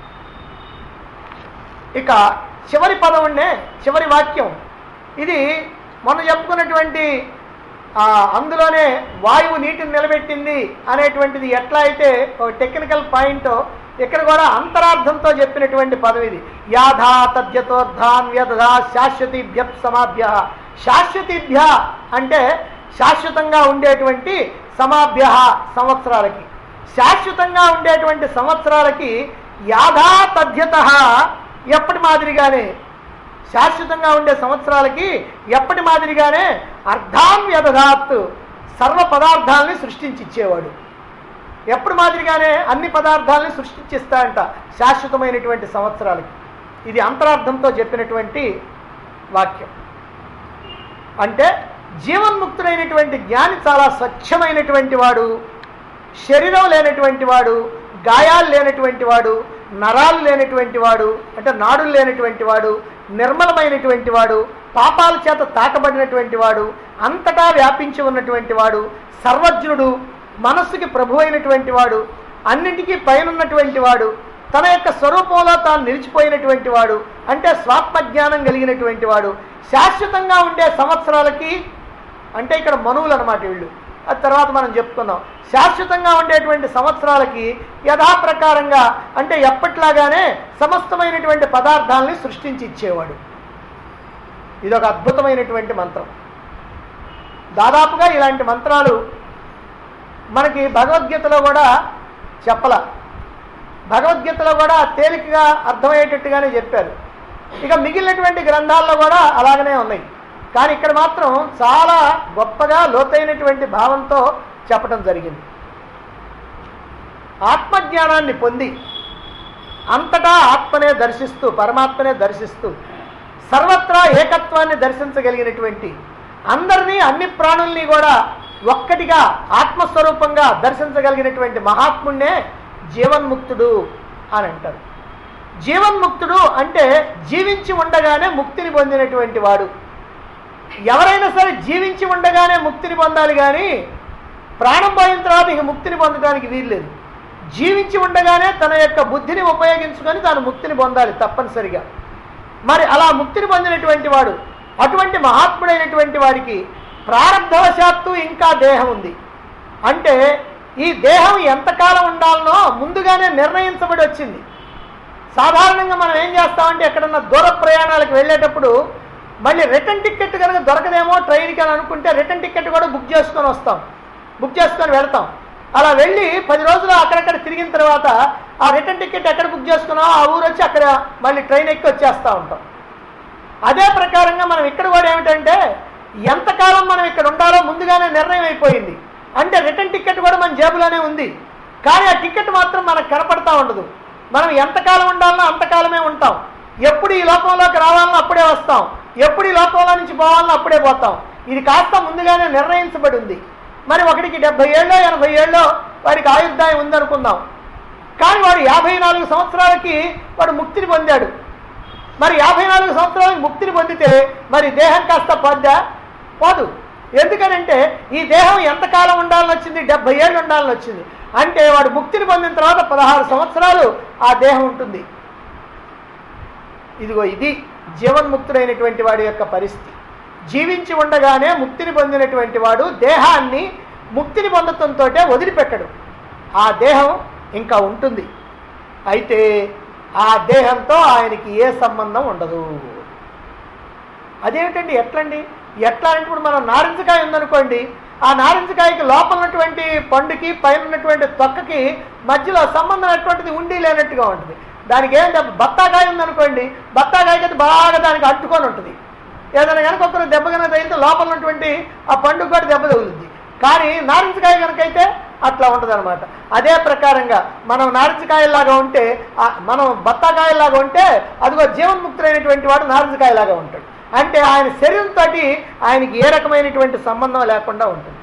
ఇక చివరి పదం ఉండే చివరి వాక్యం, ఇది మొన్న చెప్పుకున్నటువంటి అందులోనే వాయువు నీటిని నిలబెట్టింది అనేటువంటిది ఎట్లా అయితే టెక్నికల్ పాయింట్, ఇక్కడ కూడా అంతరార్థంతో చెప్పినటువంటి పదం ఇది. యాధా తద్యతోర్ధాన్ వ్యదధా శాశ్వతీభ్య సమాభ్య. శాశ్వతీభ్య అంటే శాశ్వతంగా ఉండేటువంటి సమాభ్య సంవత్సరాలకి, శాశ్వతంగా ఉండేటువంటి సంవత్సరాలకి యాధా తద్యత ఎప్పటి మాదిరిగానే, శాశ్వతంగా ఉండే సంవత్సరాలకి ఎప్పటి మాదిరిగానే అర్ధాన్ వ్యదధాత్ సర్వ పదార్థాలని సృష్టించిచ్చేవాడు. ఎప్పుడు మాదిరిగానే అన్ని పదార్థాలని సృష్టించిస్తాడంట శాశ్వతమైనటువంటి సంవత్సరాలకి. ఇది అంతరార్థంతో చెప్పినటువంటి వాక్యం. అంటే జీవన్ముక్తుడైనటువంటి జ్ఞాని చాలా స్వచ్ఛమైనటువంటి వాడు, శరీరం లేనటువంటి వాడు, గాయాలు లేనటువంటి వాడు, నరాలు లేనటువంటి వాడు అంటే నాడులు లేనటువంటి వాడు, నిర్మలమైనటువంటి వాడు, పాపాల చేత తాకబడినటువంటి వాడు, అంతటా వ్యాపించి ఉన్నటువంటి వాడు, సర్వజ్ఞుడు, మనస్సుకి ప్రభు అయినటువంటి వాడు, అన్నింటికీ పైనున్నటువంటి వాడు, తన యొక్క స్వరూపంలో తాను నిలిచిపోయినటువంటి వాడు అంటే స్వాత్మజ్ఞానం కలిగినటువంటి వాడు, శాశ్వతంగా ఉండే సంవత్సరాలకి అంటే ఇక్కడ మనువులు అన్నమాట వీళ్ళు, అది తర్వాత మనం చెప్పుకున్నాం. శాశ్వతంగా ఉండేటువంటి సంవత్సరాలకి యథాప్రకారంగా అంటే ఎప్పట్లాగానే సమస్తమైనటువంటి పదార్థాలని సృష్టించి ఇచ్చేవాడు. ఇదొక అద్భుతమైనటువంటి మంత్రం. దాదాపుగా ఇలాంటి మంత్రాలు మనకి భగవద్గీతలో కూడా చెప్పల, భగవద్గీతలో కూడా తేలికగా అర్థమయ్యేటట్టుగానే చెప్పారు. ఇక మిగిలినటువంటి గ్రంథాల్లో కూడా అలాగనే ఉన్నాయి. కానీ ఇక్కడ మాత్రం చాలా గొప్పగా లోతైనటువంటి భావంతో చెప్పడం జరిగింది. ఆత్మజ్ఞానాన్ని పొంది అంతటా ఆత్మనే దర్శిస్తూ, పరమాత్మనే దర్శిస్తూ, సర్వత్రా ఏకత్వాన్ని దర్శించగలిగినటువంటి, అందరినీ అన్ని ప్రాణుల్ని కూడా ఒక్కటిగా ఆత్మస్వరూపంగా దర్శించగలిగినటువంటి మహాత్ముడినే జీవన్ముక్తుడు అని అంటారు. జీవన్ముక్తుడు అంటే జీవించి ఉండగానే ముక్తిని పొందినటువంటి వాడు. ఎవరైనా సరే జీవించి ఉండగానే ముక్తిని పొందాలి, కానీ ప్రాణం పోయిన తర్వాత ఇక ముక్తిని పొందడానికి వీల్లేదు. జీవించి ఉండగానే తన యొక్క బుద్ధిని ఉపయోగించుకొని తాను ముక్తిని పొందాలి తప్పనిసరిగా. మరి అలా ముక్తిని పొందినటువంటి వాడు, అటువంటి మహాత్ముడైనటువంటి వాడికి ప్రారంధవశాత్తు ఇంకా దేహం ఉంది. అంటే ఈ దేహం ఎంతకాలం ఉండాలనో ముందుగానే నిర్ణయించబడి వచ్చింది. సాధారణంగా మనం ఏం చేస్తామంటే ఎక్కడన్నా దూర ప్రయాణాలకు వెళ్ళేటప్పుడు మళ్ళీ రిటర్న్ టికెట్ కనుక దొరకదేమో ట్రైన్కి అని అనుకుంటే రిటర్న్ టికెట్ కూడా బుక్ చేసుకొని వస్తాం, బుక్ చేసుకొని వెళ్తాం. అలా వెళ్ళి పది రోజులు అక్కడక్కడ తిరిగిన తర్వాత ఆ రిటర్న్ టికెట్ ఎక్కడ బుక్ చేసుకున్నామో ఆ ఊరు వచ్చి అక్కడ మళ్ళీ ట్రైన్ ఎక్కి వచ్చేస్తూ ఉంటాం. అదే ప్రకారంగా మనం ఇక్కడ కూడా ఏమిటంటే ఎంతకాలం మనం ఇక్కడ ఉండాలో ముందుగానే నిర్ణయం అయిపోయింది. అంటే రిటర్న్ టికెట్ కూడా మన జేబులోనే ఉంది, కానీ ఆ టికెట్ మాత్రం మనకు కనపడతా ఉండదు. మనం ఎంతకాలం ఉండాలనో అంతకాలమే ఉంటాం. ఎప్పుడు ఈ లోకంలోకి రావాలనో అప్పుడే వస్తాం, ఎప్పుడు ఈ లోకంలో నుంచి పోవాలనో అప్పుడే పోతాం. ఇది కాస్త ముందుగానే నిర్ణయించబడి ఉంది. మరి ఒకటికి డెబ్బై ఏళ్ళో ఎనభై ఏళ్ళో వాడికి ఆయుర్దాయం ఉందనుకుందాం, కానీ వాడు యాభై నాలుగు సంవత్సరాలకి వాడు ముక్తిని పొందాడు. మరి యాభై నాలుగు సంవత్సరాలకి ముక్తిని పొందితే మరి దేహం కాస్త పోద్దా? పోదు. ఎందుకనంటే ఈ దేహం ఎంతకాలం ఉండాలని వచ్చింది? డెబ్బై ఏళ్ళు ఉండాలని వచ్చింది. అంటే వాడు ముక్తిని పొందిన తర్వాత పదహారు సంవత్సరాలు ఆ దేహం ఉంటుంది. ఇదిగో ఇది జీవన్ముక్తుడైనటువంటి వాడి యొక్క పరిస్థితి. జీవించి ఉండగానే ముక్తిని పొందినటువంటి వాడు దేహాన్ని ముక్తిని పొందటంతో వదిలిపెట్టడు. ఆ దేహం ఇంకా ఉంటుంది. అయితే ఆ దేహంతో ఆయనకి ఏ సంబంధం ఉండదు. అదేమిటండి? ఎట్లండి? ఎట్లా అంటే ఇప్పుడు మనం నారింజకాయ ఉందనుకోండి, ఆ నారింజకాయకి లోపల ఉన్నటువంటి పండుకి పైన ఉన్నటువంటి తొక్కకి మధ్యలో సంబంధం ఎటువంటిది ఉండి లేనట్టుగా ఉంటుంది. దానికి ఏం దెబ్బ? బత్తాకాయ ఉందనుకోండి, బత్తాకాయకి అయితే బాగా దానికి అంటుకొని ఉంటుంది. ఏదైనా కనుక ఒకరు దెబ్బ కనుక తగిలితే లోపల ఉన్నటువంటి ఆ పండుగ కూడా దెబ్బ తగులుద్ది. కానీ నారింజకాయ కనుక అయితే అట్లా ఉంటుంది అనమాట. అదే ప్రకారంగా మనం నారింజకాయలాగా ఉంటే, మనం బత్తాకాయలాగా ఉంటే అదిగో జీవన్ముక్తులైనటువంటి వాడు నారింజకాయలాగా ఉంటాడు. అంటే ఆయన శరీరంతో ఆయనకి ఏ రకమైనటువంటి సంబంధం లేకుండా ఉంటుంది.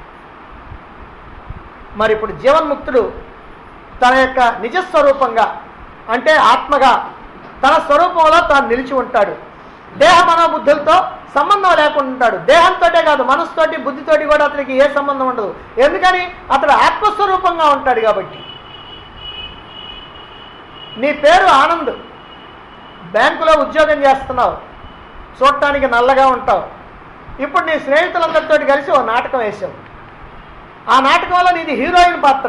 మరి ఇప్పుడు జీవన్ముక్తుడు తన యొక్క నిజస్వరూపంగా అంటే ఆత్మగా తన స్వరూపంలో తాను నిలిచి ఉంటాడు. దేహ మనోబుద్ధులతో సంబంధం లేకుండా ఉంటాడు. దేహంతోటే కాదు, మనసుతోటి బుద్ధితోటి కూడా అతనికి ఏ సంబంధం ఉండదు. ఎందుకని? అతడు ఆత్మస్వరూపంగా ఉంటాడు కాబట్టి. నీ పేరు ఆనంద్, బ్యాంకులో ఉద్యోగం చేస్తున్నావు, చూడటానికి నల్లగా ఉంటావు, ఇప్పుడు నీ స్నేహితులందరితో కలిసి ఓ నాటకం వేసావు. ఆ నాటకంలో నీది హీరోయిన్ పాత్ర.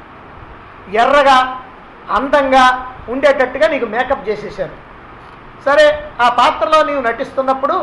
ఎర్రగా అందంగా ఉండేటట్టుగా నీకు మేకప్ చేసేసారు. సరే, ఆ పాత్రలో నీవు నటిస్తున్నప్పుడు,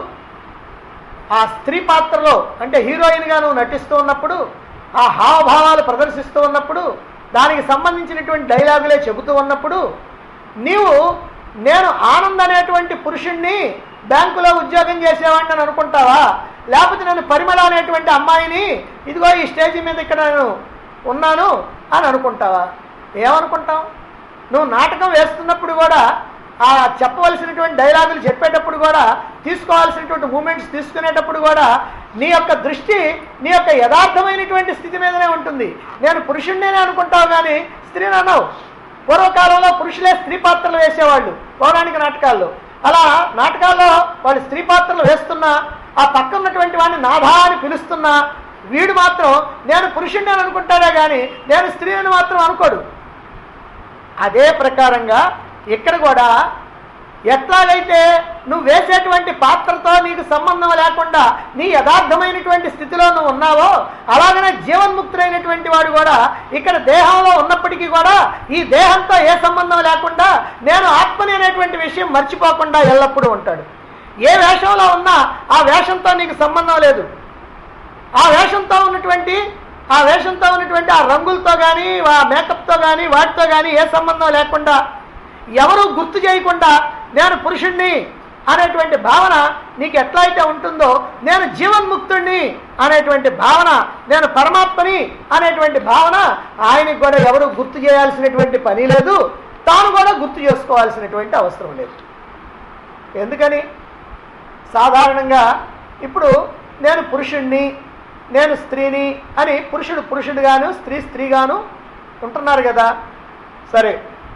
ఆ స్త్రీ పాత్రలో అంటే హీరోయిన్గా నువ్వు నటిస్తూ ఉన్నప్పుడు, ఆ హావభావాలు ప్రదర్శిస్తూ ఉన్నప్పుడు, దానికి సంబంధించినటువంటి డైలాగులే చెబుతూ ఉన్నప్పుడు, నీవు నేను ఆనంద్ అనేటువంటి పురుషుణ్ణి బ్యాంకులో ఉద్యోగం చేసేవాడిని అని అనుకుంటావా? లేకపోతే నేను పరిమళ అనేటువంటి అమ్మాయిని ఇదిగో ఈ స్టేజీ మీద ఇక్కడ నేను ఉన్నాను అని అనుకుంటావా? ఏమనుకుంటావు? నువ్వు నాటకం వేస్తున్నప్పుడు కూడా, ఆ చెప్పవలసినటువంటి డైలాగులు చెప్పేటప్పుడు కూడా, తీసుకోవాల్సినటువంటి మూమెంట్స్ తీసుకునేటప్పుడు కూడా నీ యొక్క దృష్టి నీ యొక్క యథార్థమైనటువంటి స్థితి మీదనే ఉంటుంది. నేను పురుషుణ్ణేనే అనుకుంటావు కానీ స్త్రీని అన్నావు. పూర్వకాలంలో పురుషులే స్త్రీ పాత్రలు వేసేవాళ్ళు పౌరాణిక నాటకాల్లో. అలా నాటకాల్లో వాళ్ళు స్త్రీ పాత్రలు వేస్తున్నా, ఆ పక్క ఉన్నటువంటి వాడిని నాథా అని పిలుస్తున్నా, వీడు మాత్రం నేను పురుషుణ్ణి అని అనుకుంటాడే కానీ నేను స్త్రీని మాత్రం అనుకోడు. అదే ప్రకారంగా ఇక్కడ కూడా ఎట్లాగైతే నువ్వు వేసేటువంటి పాత్రతో నీకు సంబంధం లేకుండా నీ యథార్థమైనటువంటి స్థితిలో నువ్వు ఉన్నావో, అలాగనే జీవన్ముక్తుడైనటువంటి వాడు కూడా ఇక్కడ దేహంలో ఉన్నప్పటికీ కూడా ఈ దేహంతో ఏ సంబంధం లేకుండా నేను ఆత్మని అనేటువంటి విషయం మర్చిపోకుండా ఎల్లప్పుడూ ఉంటాడు. ఏ వేషంలో ఉన్నా ఆ వేషంతో నీకు సంబంధం లేదు. ఆ వేషంతో ఉన్నటువంటి ఆ వేషంతో ఉన్నటువంటి ఆ రంగులతో కానీ, ఆ మేకప్తో కానీ, వాటితో కానీ ఏ సంబంధం లేకుండా, ఎవరు గుర్తు చేయకుండా నేను పురుషుణ్ణి అనేటువంటి భావన నీకు ఎట్లయితే ఉంటుందో, నేను జీవన్ముక్తుణ్ణి అనేటువంటి భావన, నేను పరమాత్మని అనేటువంటి భావన ఆయనకు కూడా ఎవరు గుర్తు చేయాల్సినటువంటి పని లేదు. తాను కూడా గుర్తు చేసుకోవాల్సినటువంటి అవసరం లేదు. ఎందుకని? సాధారణంగా ఇప్పుడు నేను పురుషుణ్ణి, నేను స్త్రీని అని పురుషుడు పురుషుడుగాను, స్త్రీ స్త్రీగాను ఉంటున్నారు కదా. సరే,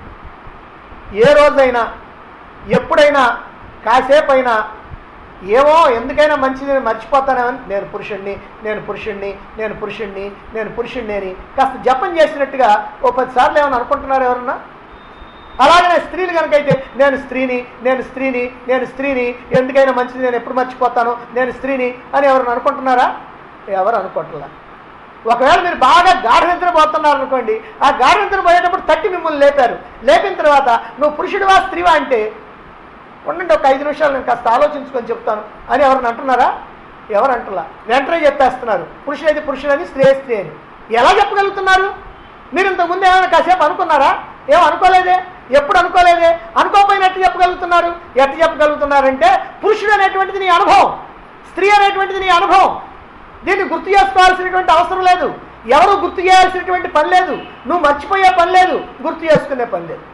ఏ రోజైనా ఎప్పుడైనా కాసేపైనా ఏమో ఎందుకైనా మంచిది నేను మర్చిపోతానని నేను పురుషుణ్ణి నేను పురుషుణ్ణి నేను పురుషుణ్ణి నేను పురుషుణ్ణి అని కాస్త జపం చేసినట్టుగా ఓ పదిసార్లు ఏమైనా అనుకుంటున్నారు ఎవరన్నా? అలాగనే స్త్రీలు కనుకైతే నేను స్త్రీని నేను స్త్రీని నేను స్త్రీని ఎందుకైనా మంచిది నేను ఎప్పుడు మర్చిపోతాను నేను స్త్రీని అని ఎవరైనా అనుకుంటున్నారా? ఎవరు అనుకోవట్లా. ఒకవేళ మీరు బాగా గాఢ నిద్ర పోతున్నారు అనుకోండి, ఆ గాఢ నిద్ర పోయేటప్పుడు తట్టి మిమ్మల్ని లేపారు. లేపిన తర్వాత నువ్వు పురుషుడివా స్త్రీవా అంటే ఉండండి ఒక ఐదు నిమిషాలు నేను కాస్త ఆలోచించుకొని చెప్తాను అని ఎవరిని అంటున్నారా? ఎవరు అంటున్నా. వెంటనే చెప్పేస్తున్నారు పురుషుడైతే పురుషుడని, స్త్రీ స్త్రీ అని. ఎలా చెప్పగలుగుతున్నారు? మీరు ఇంతకుముందు ఏమైనా కాసేపు అనుకున్నారా? ఏమో అనుకోలేదే. ఎప్పుడు అనుకోలేదే. అనుకోకపోయినా ఎట్టు చెప్పగలుగుతున్నారు? ఎట్టు చెప్పగలుగుతున్నారంటే పురుషుడు అనేటువంటిది నీ అనుభవం, స్త్రీ అనేటువంటిది నీ అనుభవం. దీన్ని గుర్తు చేసుకోవాల్సినటువంటి అవసరం లేదు. ఎవరు గుర్తు చేయాల్సినటువంటి పని లేదు. నువ్వు మర్చిపోయే పని లేదు, గుర్తు చేసుకునే పని లేదు.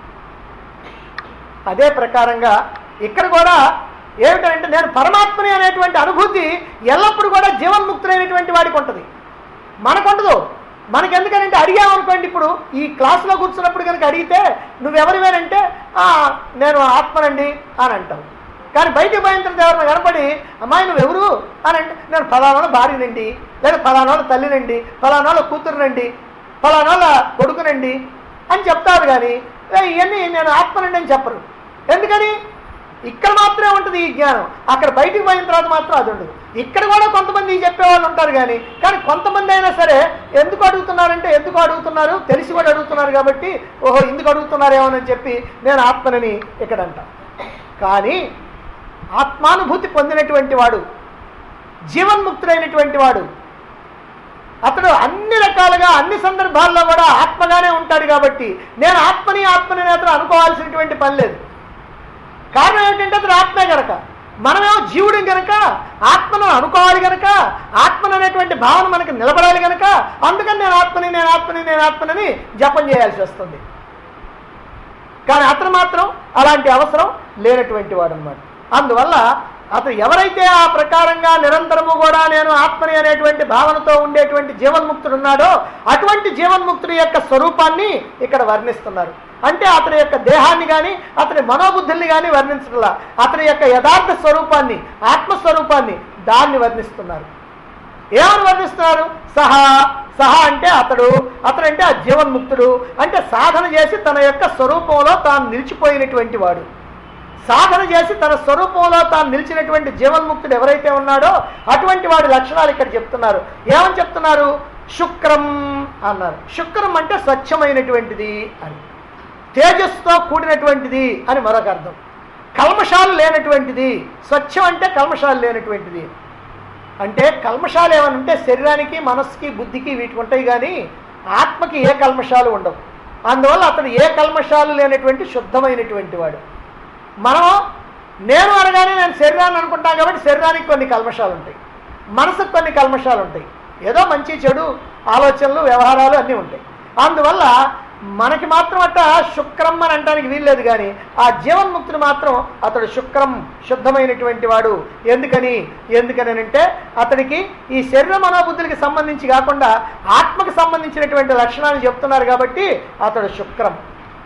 అదే ప్రకారంగా ఇక్కడ కూడా ఏమిటంటే నేను పరమాత్మని అనేటువంటి అనుభూతి ఎల్లప్పుడూ కూడా జీవన్ముక్తులైనటువంటి వాడికి ఉంటుంది, మనకుండదు. మనకెందుకనంటే అడిగామనుకోండి, ఇప్పుడు ఈ క్లాసులో కూర్చున్నప్పుడు కనుక అడిగితే నువ్వెవరివేనంటే నేను ఆత్మనండి అని అంటావు. కానీ బయటికి పోయిన తర్వాత ఎవరైనా కనపడి అమ్మాయి నువ్వెవరు అని అంటే నేను ఫలానాళ్ళ భార్యనండి, లేదా ఫలానాళ్ళ తల్లినండి, ఫలానాళ్ళ కూతురునండి, ఫలానాళ్ళ కొడుకునండి అని చెప్తారు. కానీ ఇవన్నీ నేను ఆత్మనండి అని చెప్పరు. ఎందుకని? ఇక్కడ మాత్రమే ఉంటుంది ఈ జ్ఞానం, అక్కడ బయటికి పోయిన తర్వాత మాత్రం అది ఉండదు. ఇక్కడ కూడా కొంతమంది చెప్పేవాళ్ళు ఉంటారు కానీ కానీ కొంతమంది అయినా సరే ఎందుకు అడుగుతున్నారంటే ఎందుకు అడుగుతున్నారు తెలిసి కూడా అడుగుతున్నారు కాబట్టి ఓహో ఎందుకు అడుగుతున్నారేమోనని చెప్పి నేను ఆత్మనని ఇక్కడ అంటాను. కానీ ఆత్మానుభూతి పొందినటువంటి వాడు, జీవన్ముక్తుడైనటువంటి వాడు, అతడు అన్ని రకాలుగా అన్ని సందర్భాల్లో కూడా ఆత్మగానే ఉంటాడు. కాబట్టి నేను ఆత్మని ఆత్మని అతను అనుకోవాల్సినటువంటి పని లేదు. కారణం ఏంటంటే అతడు ఆత్మే గనక, మనమేమో జీవుడు గనక ఆత్మను అనుకోవాలి గనక, ఆత్మను అనేటువంటి భావన మనకు నిలబడాలి గనక అందుకని నేను ఆత్మని నేను ఆత్మని నేను ఆత్మనని జపం చేయాల్సి వస్తుంది. కానీ అతను మాత్రం అలాంటి అవసరం లేనటువంటి వాడు అన్నమాట. అందువల్ల అతను ఎవరైతే ఆ ప్రకారంగా నిరంతరము కూడా నేను ఆత్మని అనేటువంటి భావనతో ఉండేటువంటి జీవన్ముక్తుడు ఉన్నాడో అటువంటి జీవన్ముక్తుడి యొక్క స్వరూపాన్ని ఇక్కడ వర్ణిస్తున్నారు. అంటే అతని యొక్క దేహాన్ని కానీ అతని మనోబుద్ధుల్ని కానీ వర్ణించట్లా, అతని యొక్క యథార్థ స్వరూపాన్ని, ఆత్మస్వరూపాన్ని దాన్ని వర్ణిస్తున్నారు. ఏమని వర్ణిస్తున్నారు? సహా సహా అంటే అతడు, అతడు అంటే ఆ జీవన్ముక్తుడు, అంటే సాధన చేసి తన యొక్క స్వరూపంలో తాను నిలిచిపోయినటువంటి వాడు. సాధన చేసి తన స్వరూపంలో తాను నిలిచినటువంటి జీవన్ముక్తుడు ఎవరైతే ఉన్నాడో అటువంటి వాడి లక్షణాలు ఇక్కడ చెప్తున్నారు. ఏమని చెప్తున్నారు? శుక్రం అన్నారు. శుక్రం అంటే స్వచ్ఛమైనటువంటిది అని, తేజస్సుతో కూడినటువంటిది అని మరొక అర్థం. కల్మషాలు లేనటువంటిది. స్వచ్ఛం అంటే కల్మషాలు లేనటువంటిది. అంటే కల్మషాలు ఏమని ఉంటే శరీరానికి, మనస్సుకి, బుద్ధికి వీటికి ఉంటాయి, కానీ ఆత్మకి ఏ కల్మషాలు ఉండవు. అందువల్ల అతడు ఏ కల్మషాలు లేనటువంటి శుద్ధమైనటువంటి వాడు. మనం నేను అనగానే నేను శరీరాన్ని అనుకుంటాం కాబట్టి శరీరానికి కొన్ని కల్మషాలు ఉంటాయి, మనసుకు కొన్ని కల్మషాలు ఉంటాయి, ఏదో మంచి చెడు ఆలోచనలు వ్యవహారాలు అన్నీ ఉంటాయి. అందువల్ల మనకి మాత్రం అట్ట శుక్రం అని అంటానికి వీల్లేదు, కానీ ఆ జీవన్ముక్తుడు మాత్రం అతడు శుక్రం, శుద్ధమైనటువంటి వాడు. ఎందుకని ఎందుకని అంటే అతడికి ఈ శరీర మనోబుద్ధులకి సంబంధించి కాకుండా ఆత్మకు సంబంధించినటువంటి లక్షణాలు చెప్తున్నారు కాబట్టి అతడు శుక్రం.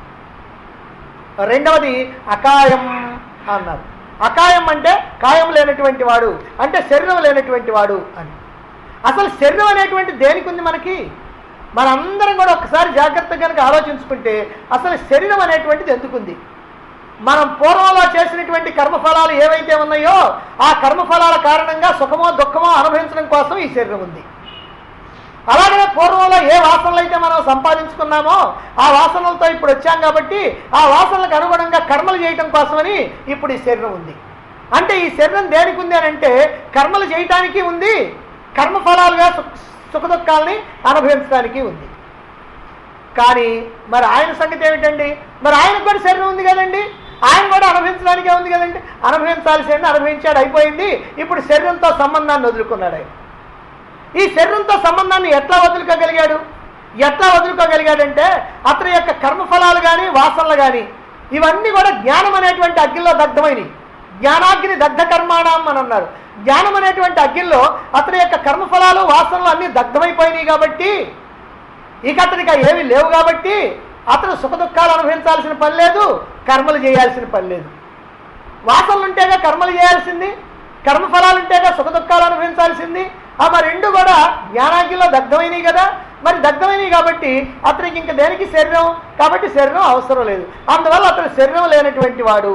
రెండవది అకాయం అన్నారు. అకాయం అంటే కాయం లేనటువంటి వాడు, అంటే శరీరం లేనటువంటి వాడు అని. అసలు శరీరం అనేటువంటి దేనికి ఉంది మనకి? మనందరం కూడా ఒకసారి జాగ్రత్తగా కనుక ఆలోచించుకుంటే అసలు శరీరం అనేటువంటిది ఎందుకుంది? మనం పూర్వంలో చేసినటువంటి కర్మఫలాలు ఏవైతే ఉన్నాయో ఆ కర్మఫలాల కారణంగా సుఖమో దుఃఖమో అనుభవించడం కోసం ఈ శరీరం ఉంది. అలాగే పూర్వంలో ఏ వాసనలు అయితే మనం సంపాదించుకున్నామో ఆ వాసనలతో ఇప్పుడు వచ్చాం కాబట్టి ఆ వాసనలకు అనుగుణంగా కర్మలు చేయటం కోసమని ఇప్పుడు ఈ శరీరం ఉంది. అంటే ఈ శరీరం దేనికి ఉంది అని అంటే కర్మలు చేయటానికి ఉంది, కర్మఫలాలుగా సుఖ దుఃఖాలని అనుభవించడానికి ఉంది. కానీ మరి ఆయన సంగతి ఏమిటండి? మరి ఆయనకు కూడా శరీరం ఉంది కదండి, ఆయన కూడా అనుభవించడానికే ఉంది కదండి. అనుభవించాల్సింది అనుభవించాడు, అయిపోయింది. ఇప్పుడు శరీరంతో సంబంధాన్ని వదులుకున్నాడు ఆయన. ఈ శరీరంతో సంబంధాన్ని ఎట్లా వదులుకోగలిగాడు? ఎట్లా వదులుకోగలిగాడంటే అతని యొక్క కర్మఫలాలు కానీ వాసనలు కానీ ఇవన్నీ కూడా జ్ఞానం అనేటువంటి అగ్గిలో దగ్ధమైనవి. జ్ఞానాగ్ని దగ్ధ కర్మాణం అని అన్నారు. జ్ఞానం అనేటువంటి అగ్గిల్లో అతని యొక్క కర్మఫలాలు వాసనలు అన్నీ దగ్ధమైపోయినాయి కాబట్టి ఇక అతనికి ఏమీ లేవు కాబట్టి అతను సుఖ దుఃఖాలు అనుభవించాల్సిన పని లేదు, కర్మలు చేయాల్సిన పని లేదు. వాసనలు ఉంటేగా కర్మలు చేయాల్సింది, కర్మఫలాలు ఉంటేగా సుఖ దుఃఖాలు అనుభవించాల్సింది. ఆ మరి రెండు కూడా జ్ఞానాగ్నిలో దగ్ధమైనవి కదా. మరి దగ్ధమైనవి కాబట్టి అతనికి ఇంక దేనికి శరీరం, కాబట్టి శరీరం అవసరం లేదు. అందువల్ల అతను శరీరం లేనటువంటి వాడు,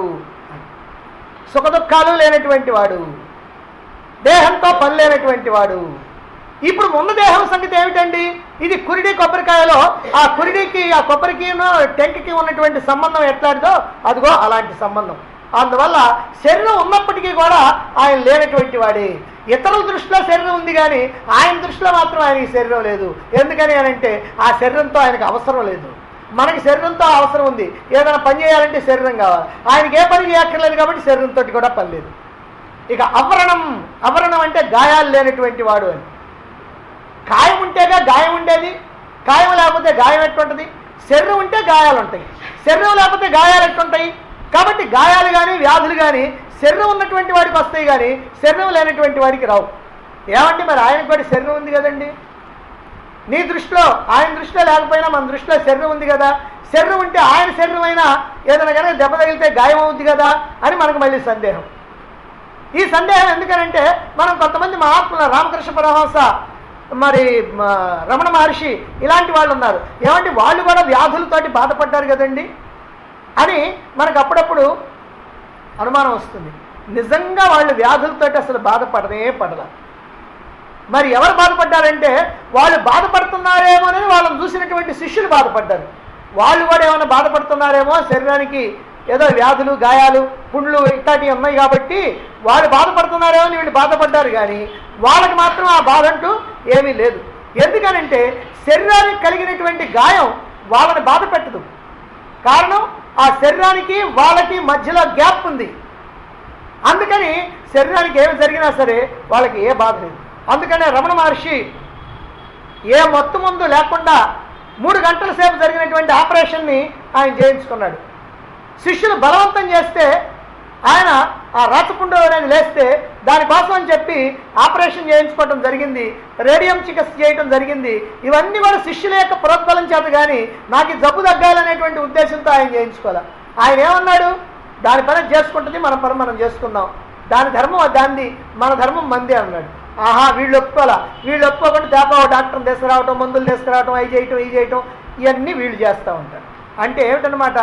సుఖ దుఃఖాలు లేనటువంటి వాడు, దేహంతో పని లేనటువంటి వాడు. ఇప్పుడు ఉన్న దేహం సంగతి ఏమిటండి? ఇది కురిడి కొబ్బరికాయలో ఆ కురిడికి ఆ కొబ్బరికి టెంక్కి ఉన్నటువంటి సంబంధం ఎట్లాంటిదో అదిగో అలాంటి సంబంధం. అందువల్ల శరీరం ఉన్నప్పటికీ కూడా ఆయన లేనటువంటి వాడే. ఇతరుల దృష్టిలో శరీరం ఉంది కానీ ఆయన దృష్టిలో మాత్రం ఆయనకి శరీరం లేదు. ఎందుకని అని అంటే ఆ శరీరంతో ఆయనకు అవసరం లేదు. మనకి శరీరంతో అవసరం ఉంది, ఏదైనా పని చేయాలంటే శరీరం కావాలి. ఆయనకి ఏ పని చేయక్కర్లేదు కాబట్టి శరీరంతో కూడా పని లేదు. ఇక అవరణం, అవరణం అంటే గాయాలు లేనటువంటి వాడు అని. కాయం ఉంటేగా గాయం ఉండేది, కాయం లేకపోతే గాయం ఎట్టుంటుంది? శరీరం ఉంటే గాయాలు ఉంటాయి, శరీరం లేకపోతే గాయాలు ఎట్టుంటాయి? కాబట్టి గాయాలు కానీ వ్యాధులు కానీ శరీరం ఉన్నటువంటి వాడికి వస్తాయి కానీ శరీరం లేనటువంటి వాడికి రావు. ఏమంటే మరి ఆయనకు కూడా శరీరం ఉంది కదండి. నీ దృష్టిలో ఆయన దృష్టిలో లేకపోయినా మన దృష్టిలో శరీరం ఉంది కదా. శరీరం ఉంటే ఆయన శరీరం అయినా ఏదైనా కనుక దెబ్బ తగిలితే గాయం అవుద్ది కదా అని మనకు మళ్ళీ సందేహం. ఈ సందేహం ఎందుకనంటే మనం కొంతమంది మహాత్ముల రామకృష్ణ పరమహంస, మరి రమణ మహర్షి ఇలాంటి వాళ్ళు ఉన్నారు. ఏమంటే వాళ్ళు కూడా వ్యాధులతోటి బాధపడ్డారు కదండి అని మనకు అప్పుడప్పుడు అనుమానం వస్తుంది. నిజంగా వాళ్ళు వ్యాధులతోటి అసలు బాధపడనే పడలా. మరి ఎవరు బాధపడ్డారంటే వాళ్ళు బాధపడుతున్నారేమో అని వాళ్ళని చూసినటువంటి శిష్యులు బాధపడ్డారు. వాళ్ళు కూడా ఏమైనా బాధపడుతున్నారేమో, శరీరానికి ఏదో వ్యాధులు గాయాలు పుండ్లు ఇట్లాంటివి ఉన్నాయి కాబట్టి వాళ్ళు బాధపడుతున్నారేమో అని వీళ్ళు బాధపడ్డారు. కానీ వాళ్ళకి మాత్రం ఆ బాధ అంటూ ఏమీ లేదు. ఎందుకనంటే శరీరానికి కలిగినటువంటి గాయం వాళ్ళని బాధ పెట్టదు. కారణం ఆ శరీరానికి వాళ్ళకి మధ్యలో గ్యాప్ ఉంది. అందుకని శరీరానికి ఏమి జరిగినా సరే వాళ్ళకి ఏ బాధ లేదు. అందుకనే రమణ మహర్షి ఏ మొత్తం ముందు లేకుండా మూడు గంటల సేపు జరిగినటువంటి ఆపరేషన్ని ఆయన చేయించుకున్నాడు. శిష్యులు బలవంతం చేస్తే ఆయన ఆ రాచపుండు అనేది లేస్తే దానికోసం అని చెప్పి ఆపరేషన్ చేయించుకోవటం జరిగింది, రేడియం చికిత్స చేయటం జరిగింది. ఇవన్నీ కూడా శిష్యుల యొక్క ప్రోద్బలం చేత కానీ నాకు జబ్బు తగ్గాలనేటువంటి ఉద్దేశంతో ఆయన చేయించుకోవాలి. ఆయన ఏమన్నాడు? దాని పని చేసుకుంటుంది, మన పని మనం చేసుకుందాం, దాని ధర్మం దాన్ని, మన ధర్మం మంది అన్నాడు. ఆహా వీళ్ళు ఒప్పుకోవాలా, వీళ్ళు ఒప్పుకోకుండా తేపా డాక్టర్ని తీసుకురావటం, మందులు తీసుకురావటం, అవి చేయటం ఇవి చేయటం ఇవన్నీ వీళ్ళు చేస్తూ ఉంటారు. అంటే ఏమిటనమాట,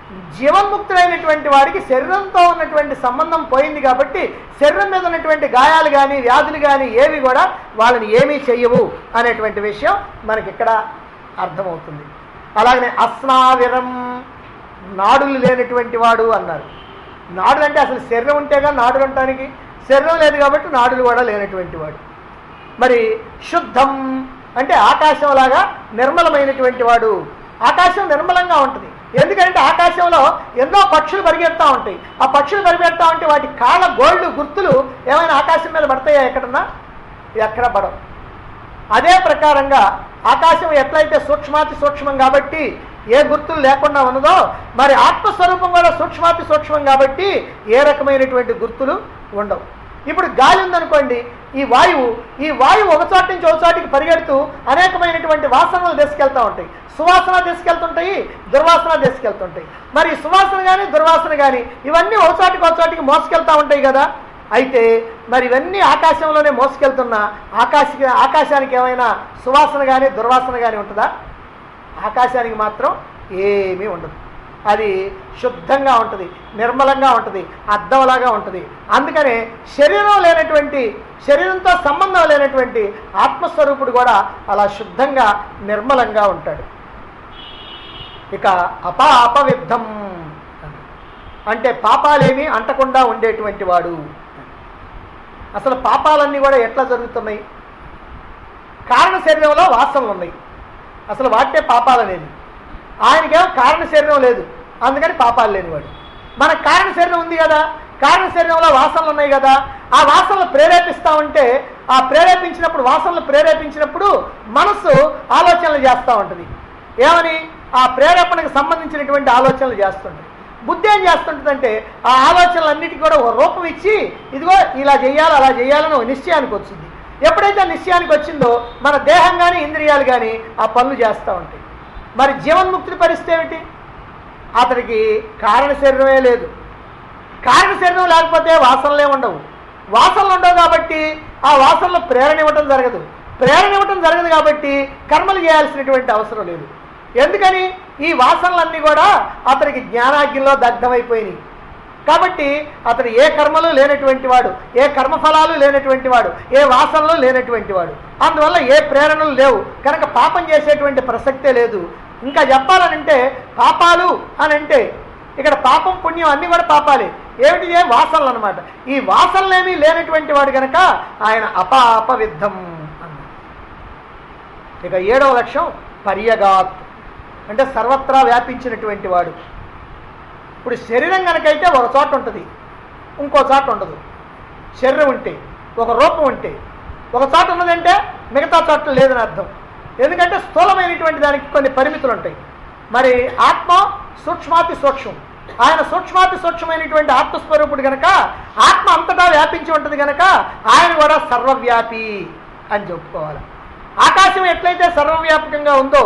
జీవన్ముక్తుడైనటువంటి వాడికి శరీరంతో ఉన్నటువంటి సంబంధం పోయింది కాబట్టి శరీరం మీద ఉన్నటువంటి గాయాలు కానీ వ్యాధులు కానీ ఏవి కూడా వాళ్ళని ఏమీ చెయ్యవు అనేటువంటి విషయం మనకి ఇక్కడ అర్థమవుతుంది. అలాగనే అస్నావిరం, నాడులు లేనటువంటి వాడు అన్నారు. నాడులు అంటే అసలు శరీరం ఉంటేగా నాడులు ఉండటానికి, శరీరం లేదు కాబట్టి నాడులు కూడా లేనటువంటి వాడు. మరి శుద్ధం అంటే ఆకాశంలాగా నిర్మలమైనటువంటి వాడు. ఆకాశం నిర్మలంగా ఉంటుంది. ఎందుకంటే ఆకాశంలో ఎన్నో పక్షులు పరిగెడతా ఉంటాయి. ఆ పక్షులు పరిగెడతా ఉంటే వాటి కాళ్ళ గోళ్ళు గుర్తులు ఏమైనా ఆకాశం మీద పడతాయా? ఎక్కడన్నా ఎక్కడ పడవు. అదే ప్రకారంగా ఆకాశం ఎట్లయితే సూక్ష్మాతి సూక్ష్మం కాబట్టి ఏ గుర్తులు లేకుండా ఉన్నదో, మరి ఆత్మస్వరూపం కూడా సూక్ష్మాతి సూక్ష్మం కాబట్టి ఏ రకమైనటువంటి గుర్తులు ఉండవు. ఇప్పుడు గాలి ఉందనుకోండి, ఈ వాయువు ఈ వాయువు ఒక చోట నుంచి ఒక చోటికి పరిగెడుతూ అనేకమైనటువంటి వాసనలు తీసుకెళ్తూ ఉంటాయి. సువాసన తీసుకెళ్తుంటాయి, దుర్వాసన తీసుకెళ్తుంటాయి. మరి సువాసన కానీ దుర్వాసన కానీ ఇవన్నీ ఒక చోటికి ఒక చోటికి మోసుకెళ్తూ ఉంటాయి కదా. అయితే మరి ఇవన్నీ ఆకాశంలోనే మోసుకెళ్తున్నా ఆకాశ ఆకాశానికి ఏమైనా సువాసన కానీ దుర్వాసన కానీ ఉంటుందా? ఆకాశానికి మాత్రం ఏమీ ఉండదు. అది శుద్ధంగా ఉంటుంది, నిర్మలంగా ఉంటుంది, అద్దంలాగా ఉంటుంది. అందుకనే శరీరం లేనటువంటి, శరీరంతో సంబంధం లేనటువంటి ఆత్మస్వరూపుడు కూడా అలా శుద్ధంగా నిర్మలంగా ఉంటాడు. ఇక అపాపవిద్ధం అంటే పాపాలేమీ అంటకుండా ఉండేటువంటి వాడు. అసలు పాపాలన్నీ కూడా ఎట్లా జరుగుతున్నాయి? కారణ శరీరంలో వాసనలు ఉన్నాయి, అసలు వాటే పాపాలు అనేది. ఆయనకేమో కారణ శరీరం లేదు, అందుకని పాపాలు లేనివాడు. మనకు కారణ శరీరం ఉంది కదా, కారణ శరీరంలో వాసనలు ఉన్నాయి కదా. ఆ వాసనలు ప్రేరేపిస్తూ ఉంటే, ఆ ప్రేరేపించినప్పుడు వాసనలు ప్రేరేపించినప్పుడు మనస్సు ఆలోచనలు చేస్తూ ఉంటుంది. ఏమని? ఆ ప్రేరేపణకు సంబంధించినటువంటి ఆలోచనలు చేస్తుంటుంది. బుద్ధి ఏం చేస్తుంటుందంటే ఆ ఆలోచనలన్నిటికీ కూడా ఒక రూపం ఇచ్చి, ఇదిగో ఇలా చేయాలి అలా చేయాలని ఒక నిశ్చయానికి వచ్చింది. ఎప్పుడైతే ఆ నిశ్చయానికి వచ్చిందో మన దేహం కానీ ఇంద్రియాలు కానీ ఆ పనులు చేస్తూ ఉంటాయి. మరి జీవన్ముక్తుడి పరిస్థితి ఏమిటి? అతడికి కారణ శరీరమే లేదు. కారణ శరీరం లేకపోతే వాసనలే ఉండవు. వాసనలు ఉండవు కాబట్టి ఆ వాసనలో ప్రేరణ ఇవ్వటం జరగదు. ప్రేరణ ఇవ్వటం జరగదు కాబట్టి కర్మలు చేయాల్సినటువంటి అవసరం లేదు. ఎందుకని? ఈ వాసనలన్నీ కూడా అతనికి జ్ఞానాగ్నిలో దగ్ధమైపోయినాయి కాబట్టి అతడు ఏ కర్మలు లేనటువంటి వాడు, ఏ కర్మఫలాలు లేనటువంటి వాడు, ఏ వాసనలు లేనటువంటి వాడు. అందువల్ల ఏ ప్రేరణలు లేవు కనుక పాపం చేసేటువంటి ప్రసక్తే లేదు. ఇంకా చెప్పాలనంటే పాపాలు అని అంటే ఇక్కడ పాపం పుణ్యం అన్నీ కూడా పాపాలే. ఏమిటి? ఏ వాసనలు అనమాట. ఈ వాసనలేమీ లేనటువంటి వాడు కనుక ఆయన అపాపవిద్ధం అన్నాడు. ఇక ఏడవ లక్ష్యం పర్యగాత్ అంటే సర్వత్రా వ్యాపించినటువంటి వాడు. ఇప్పుడు శరీరం కనుకైతే ఒక చోట ఉంటుంది, ఇంకో చోట ఉండదు. శరీరం ఉంటే, ఒక రూపం ఉంటే ఒక చోట ఉన్నదంటే మిగతా చోట్ల లేదని అర్థం. ఎందుకంటే స్థూలమైనటువంటి దానికి కొన్ని పరిమితులు ఉంటాయి. మరి ఆత్మ సూక్ష్మాతి సూక్ష్మం. ఆయన సూక్ష్మాతి సూక్ష్మమైనటువంటి ఆత్మస్వరూపుడు కనుక ఆత్మ అంతటా వ్యాపించి ఉంటుంది కనుక ఆయన కూడా సర్వవ్యాపి అని చెప్పుకోవాలి. ఆకాశం ఎట్లయితే సర్వవ్యాపకంగా ఉందో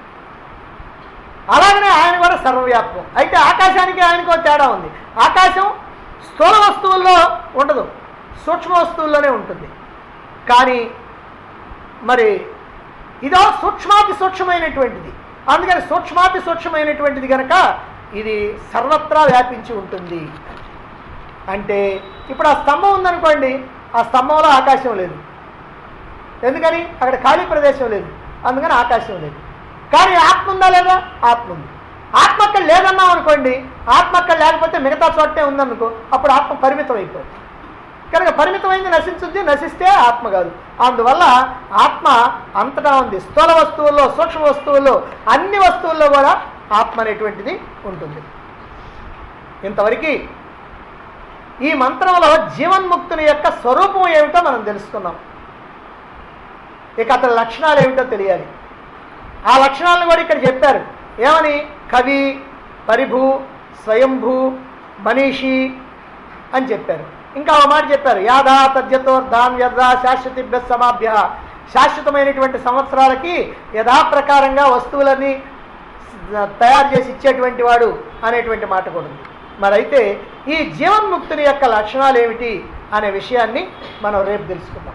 అలాగనే ఆయన కూడా సర్వవ్యాపకం. అయితే ఆకాశానికి ఆయనకో తేడా ఉంది. ఆకాశం స్థూల వస్తువుల్లో ఉండదు, సూక్ష్మ వస్తువుల్లోనే ఉంటుంది. కానీ మరి ఇదో సూక్ష్మాతి సూక్ష్మమైనటువంటిది. అందుకని సూక్ష్మాతి సూక్ష్మమైనటువంటిది కనుక ఇది సర్వత్రా వ్యాపించి ఉంటుంది. అంటే ఇప్పుడు ఆ స్తంభం ఉందనుకోండి, ఆ స్తంభంలో ఆకాశం లేదు. ఎందుకని? అక్కడ ఖాళీ ప్రదేశం లేదు, అందుకని ఆకాశం లేదు. కానీ ఆత్మ ఉందా లేదా? ఆత్మ ఉంది. ఆత్మ అక్కడ లేదన్నాం అనుకోండి, ఆత్మ అక్కడ లేకపోతే మిగతా చోటే ఉందనుకో, అప్పుడు ఆత్మ పరిమితం అయిపోతుంది. కనుక పరిమితమైంది నశించుద్ది, నశిస్తే ఆత్మ కాదు. అందువల్ల ఆత్మ అంతటా ఉంది. స్థూల వస్తువుల్లో, సూక్ష్మ వస్తువుల్లో, అన్ని వస్తువుల్లో కూడా ఆత్మ అనేటువంటిది ఉంటుంది. ఇంతవరకు ఈ మంత్రంలో జీవన్ముక్తుని యొక్క స్వరూపం ఏమిటో మనం తెలుసుకున్నాం. ఇక అతని లక్షణాలు ఏమిటో తెలియాలి. ఆ లక్షణాలను కూడా ఇక్కడ చెప్పారు. ఏమని? కవి, పరిభూ, స్వయంభూ, మనీషి అని చెప్పారు. ఇంకా ఒక మాట చెప్పారు, యాదా తద్యతోర్ధాన్ యదా శాశ్వతిభ్య సమాభ్య. శాశ్వతమైనటువంటి సంవత్సరాలకి యథాప్రకారంగా వస్తువులన్నీ తయారు చేసి ఇచ్చేటువంటి వాడు అనేటువంటి మాట కూడా ఉంది. మరైతే ఈ జీవన్ముక్తుని యొక్క లక్షణాలు ఏమిటి అనే విషయాన్ని మనం రేపు తెలుసుకుందాం.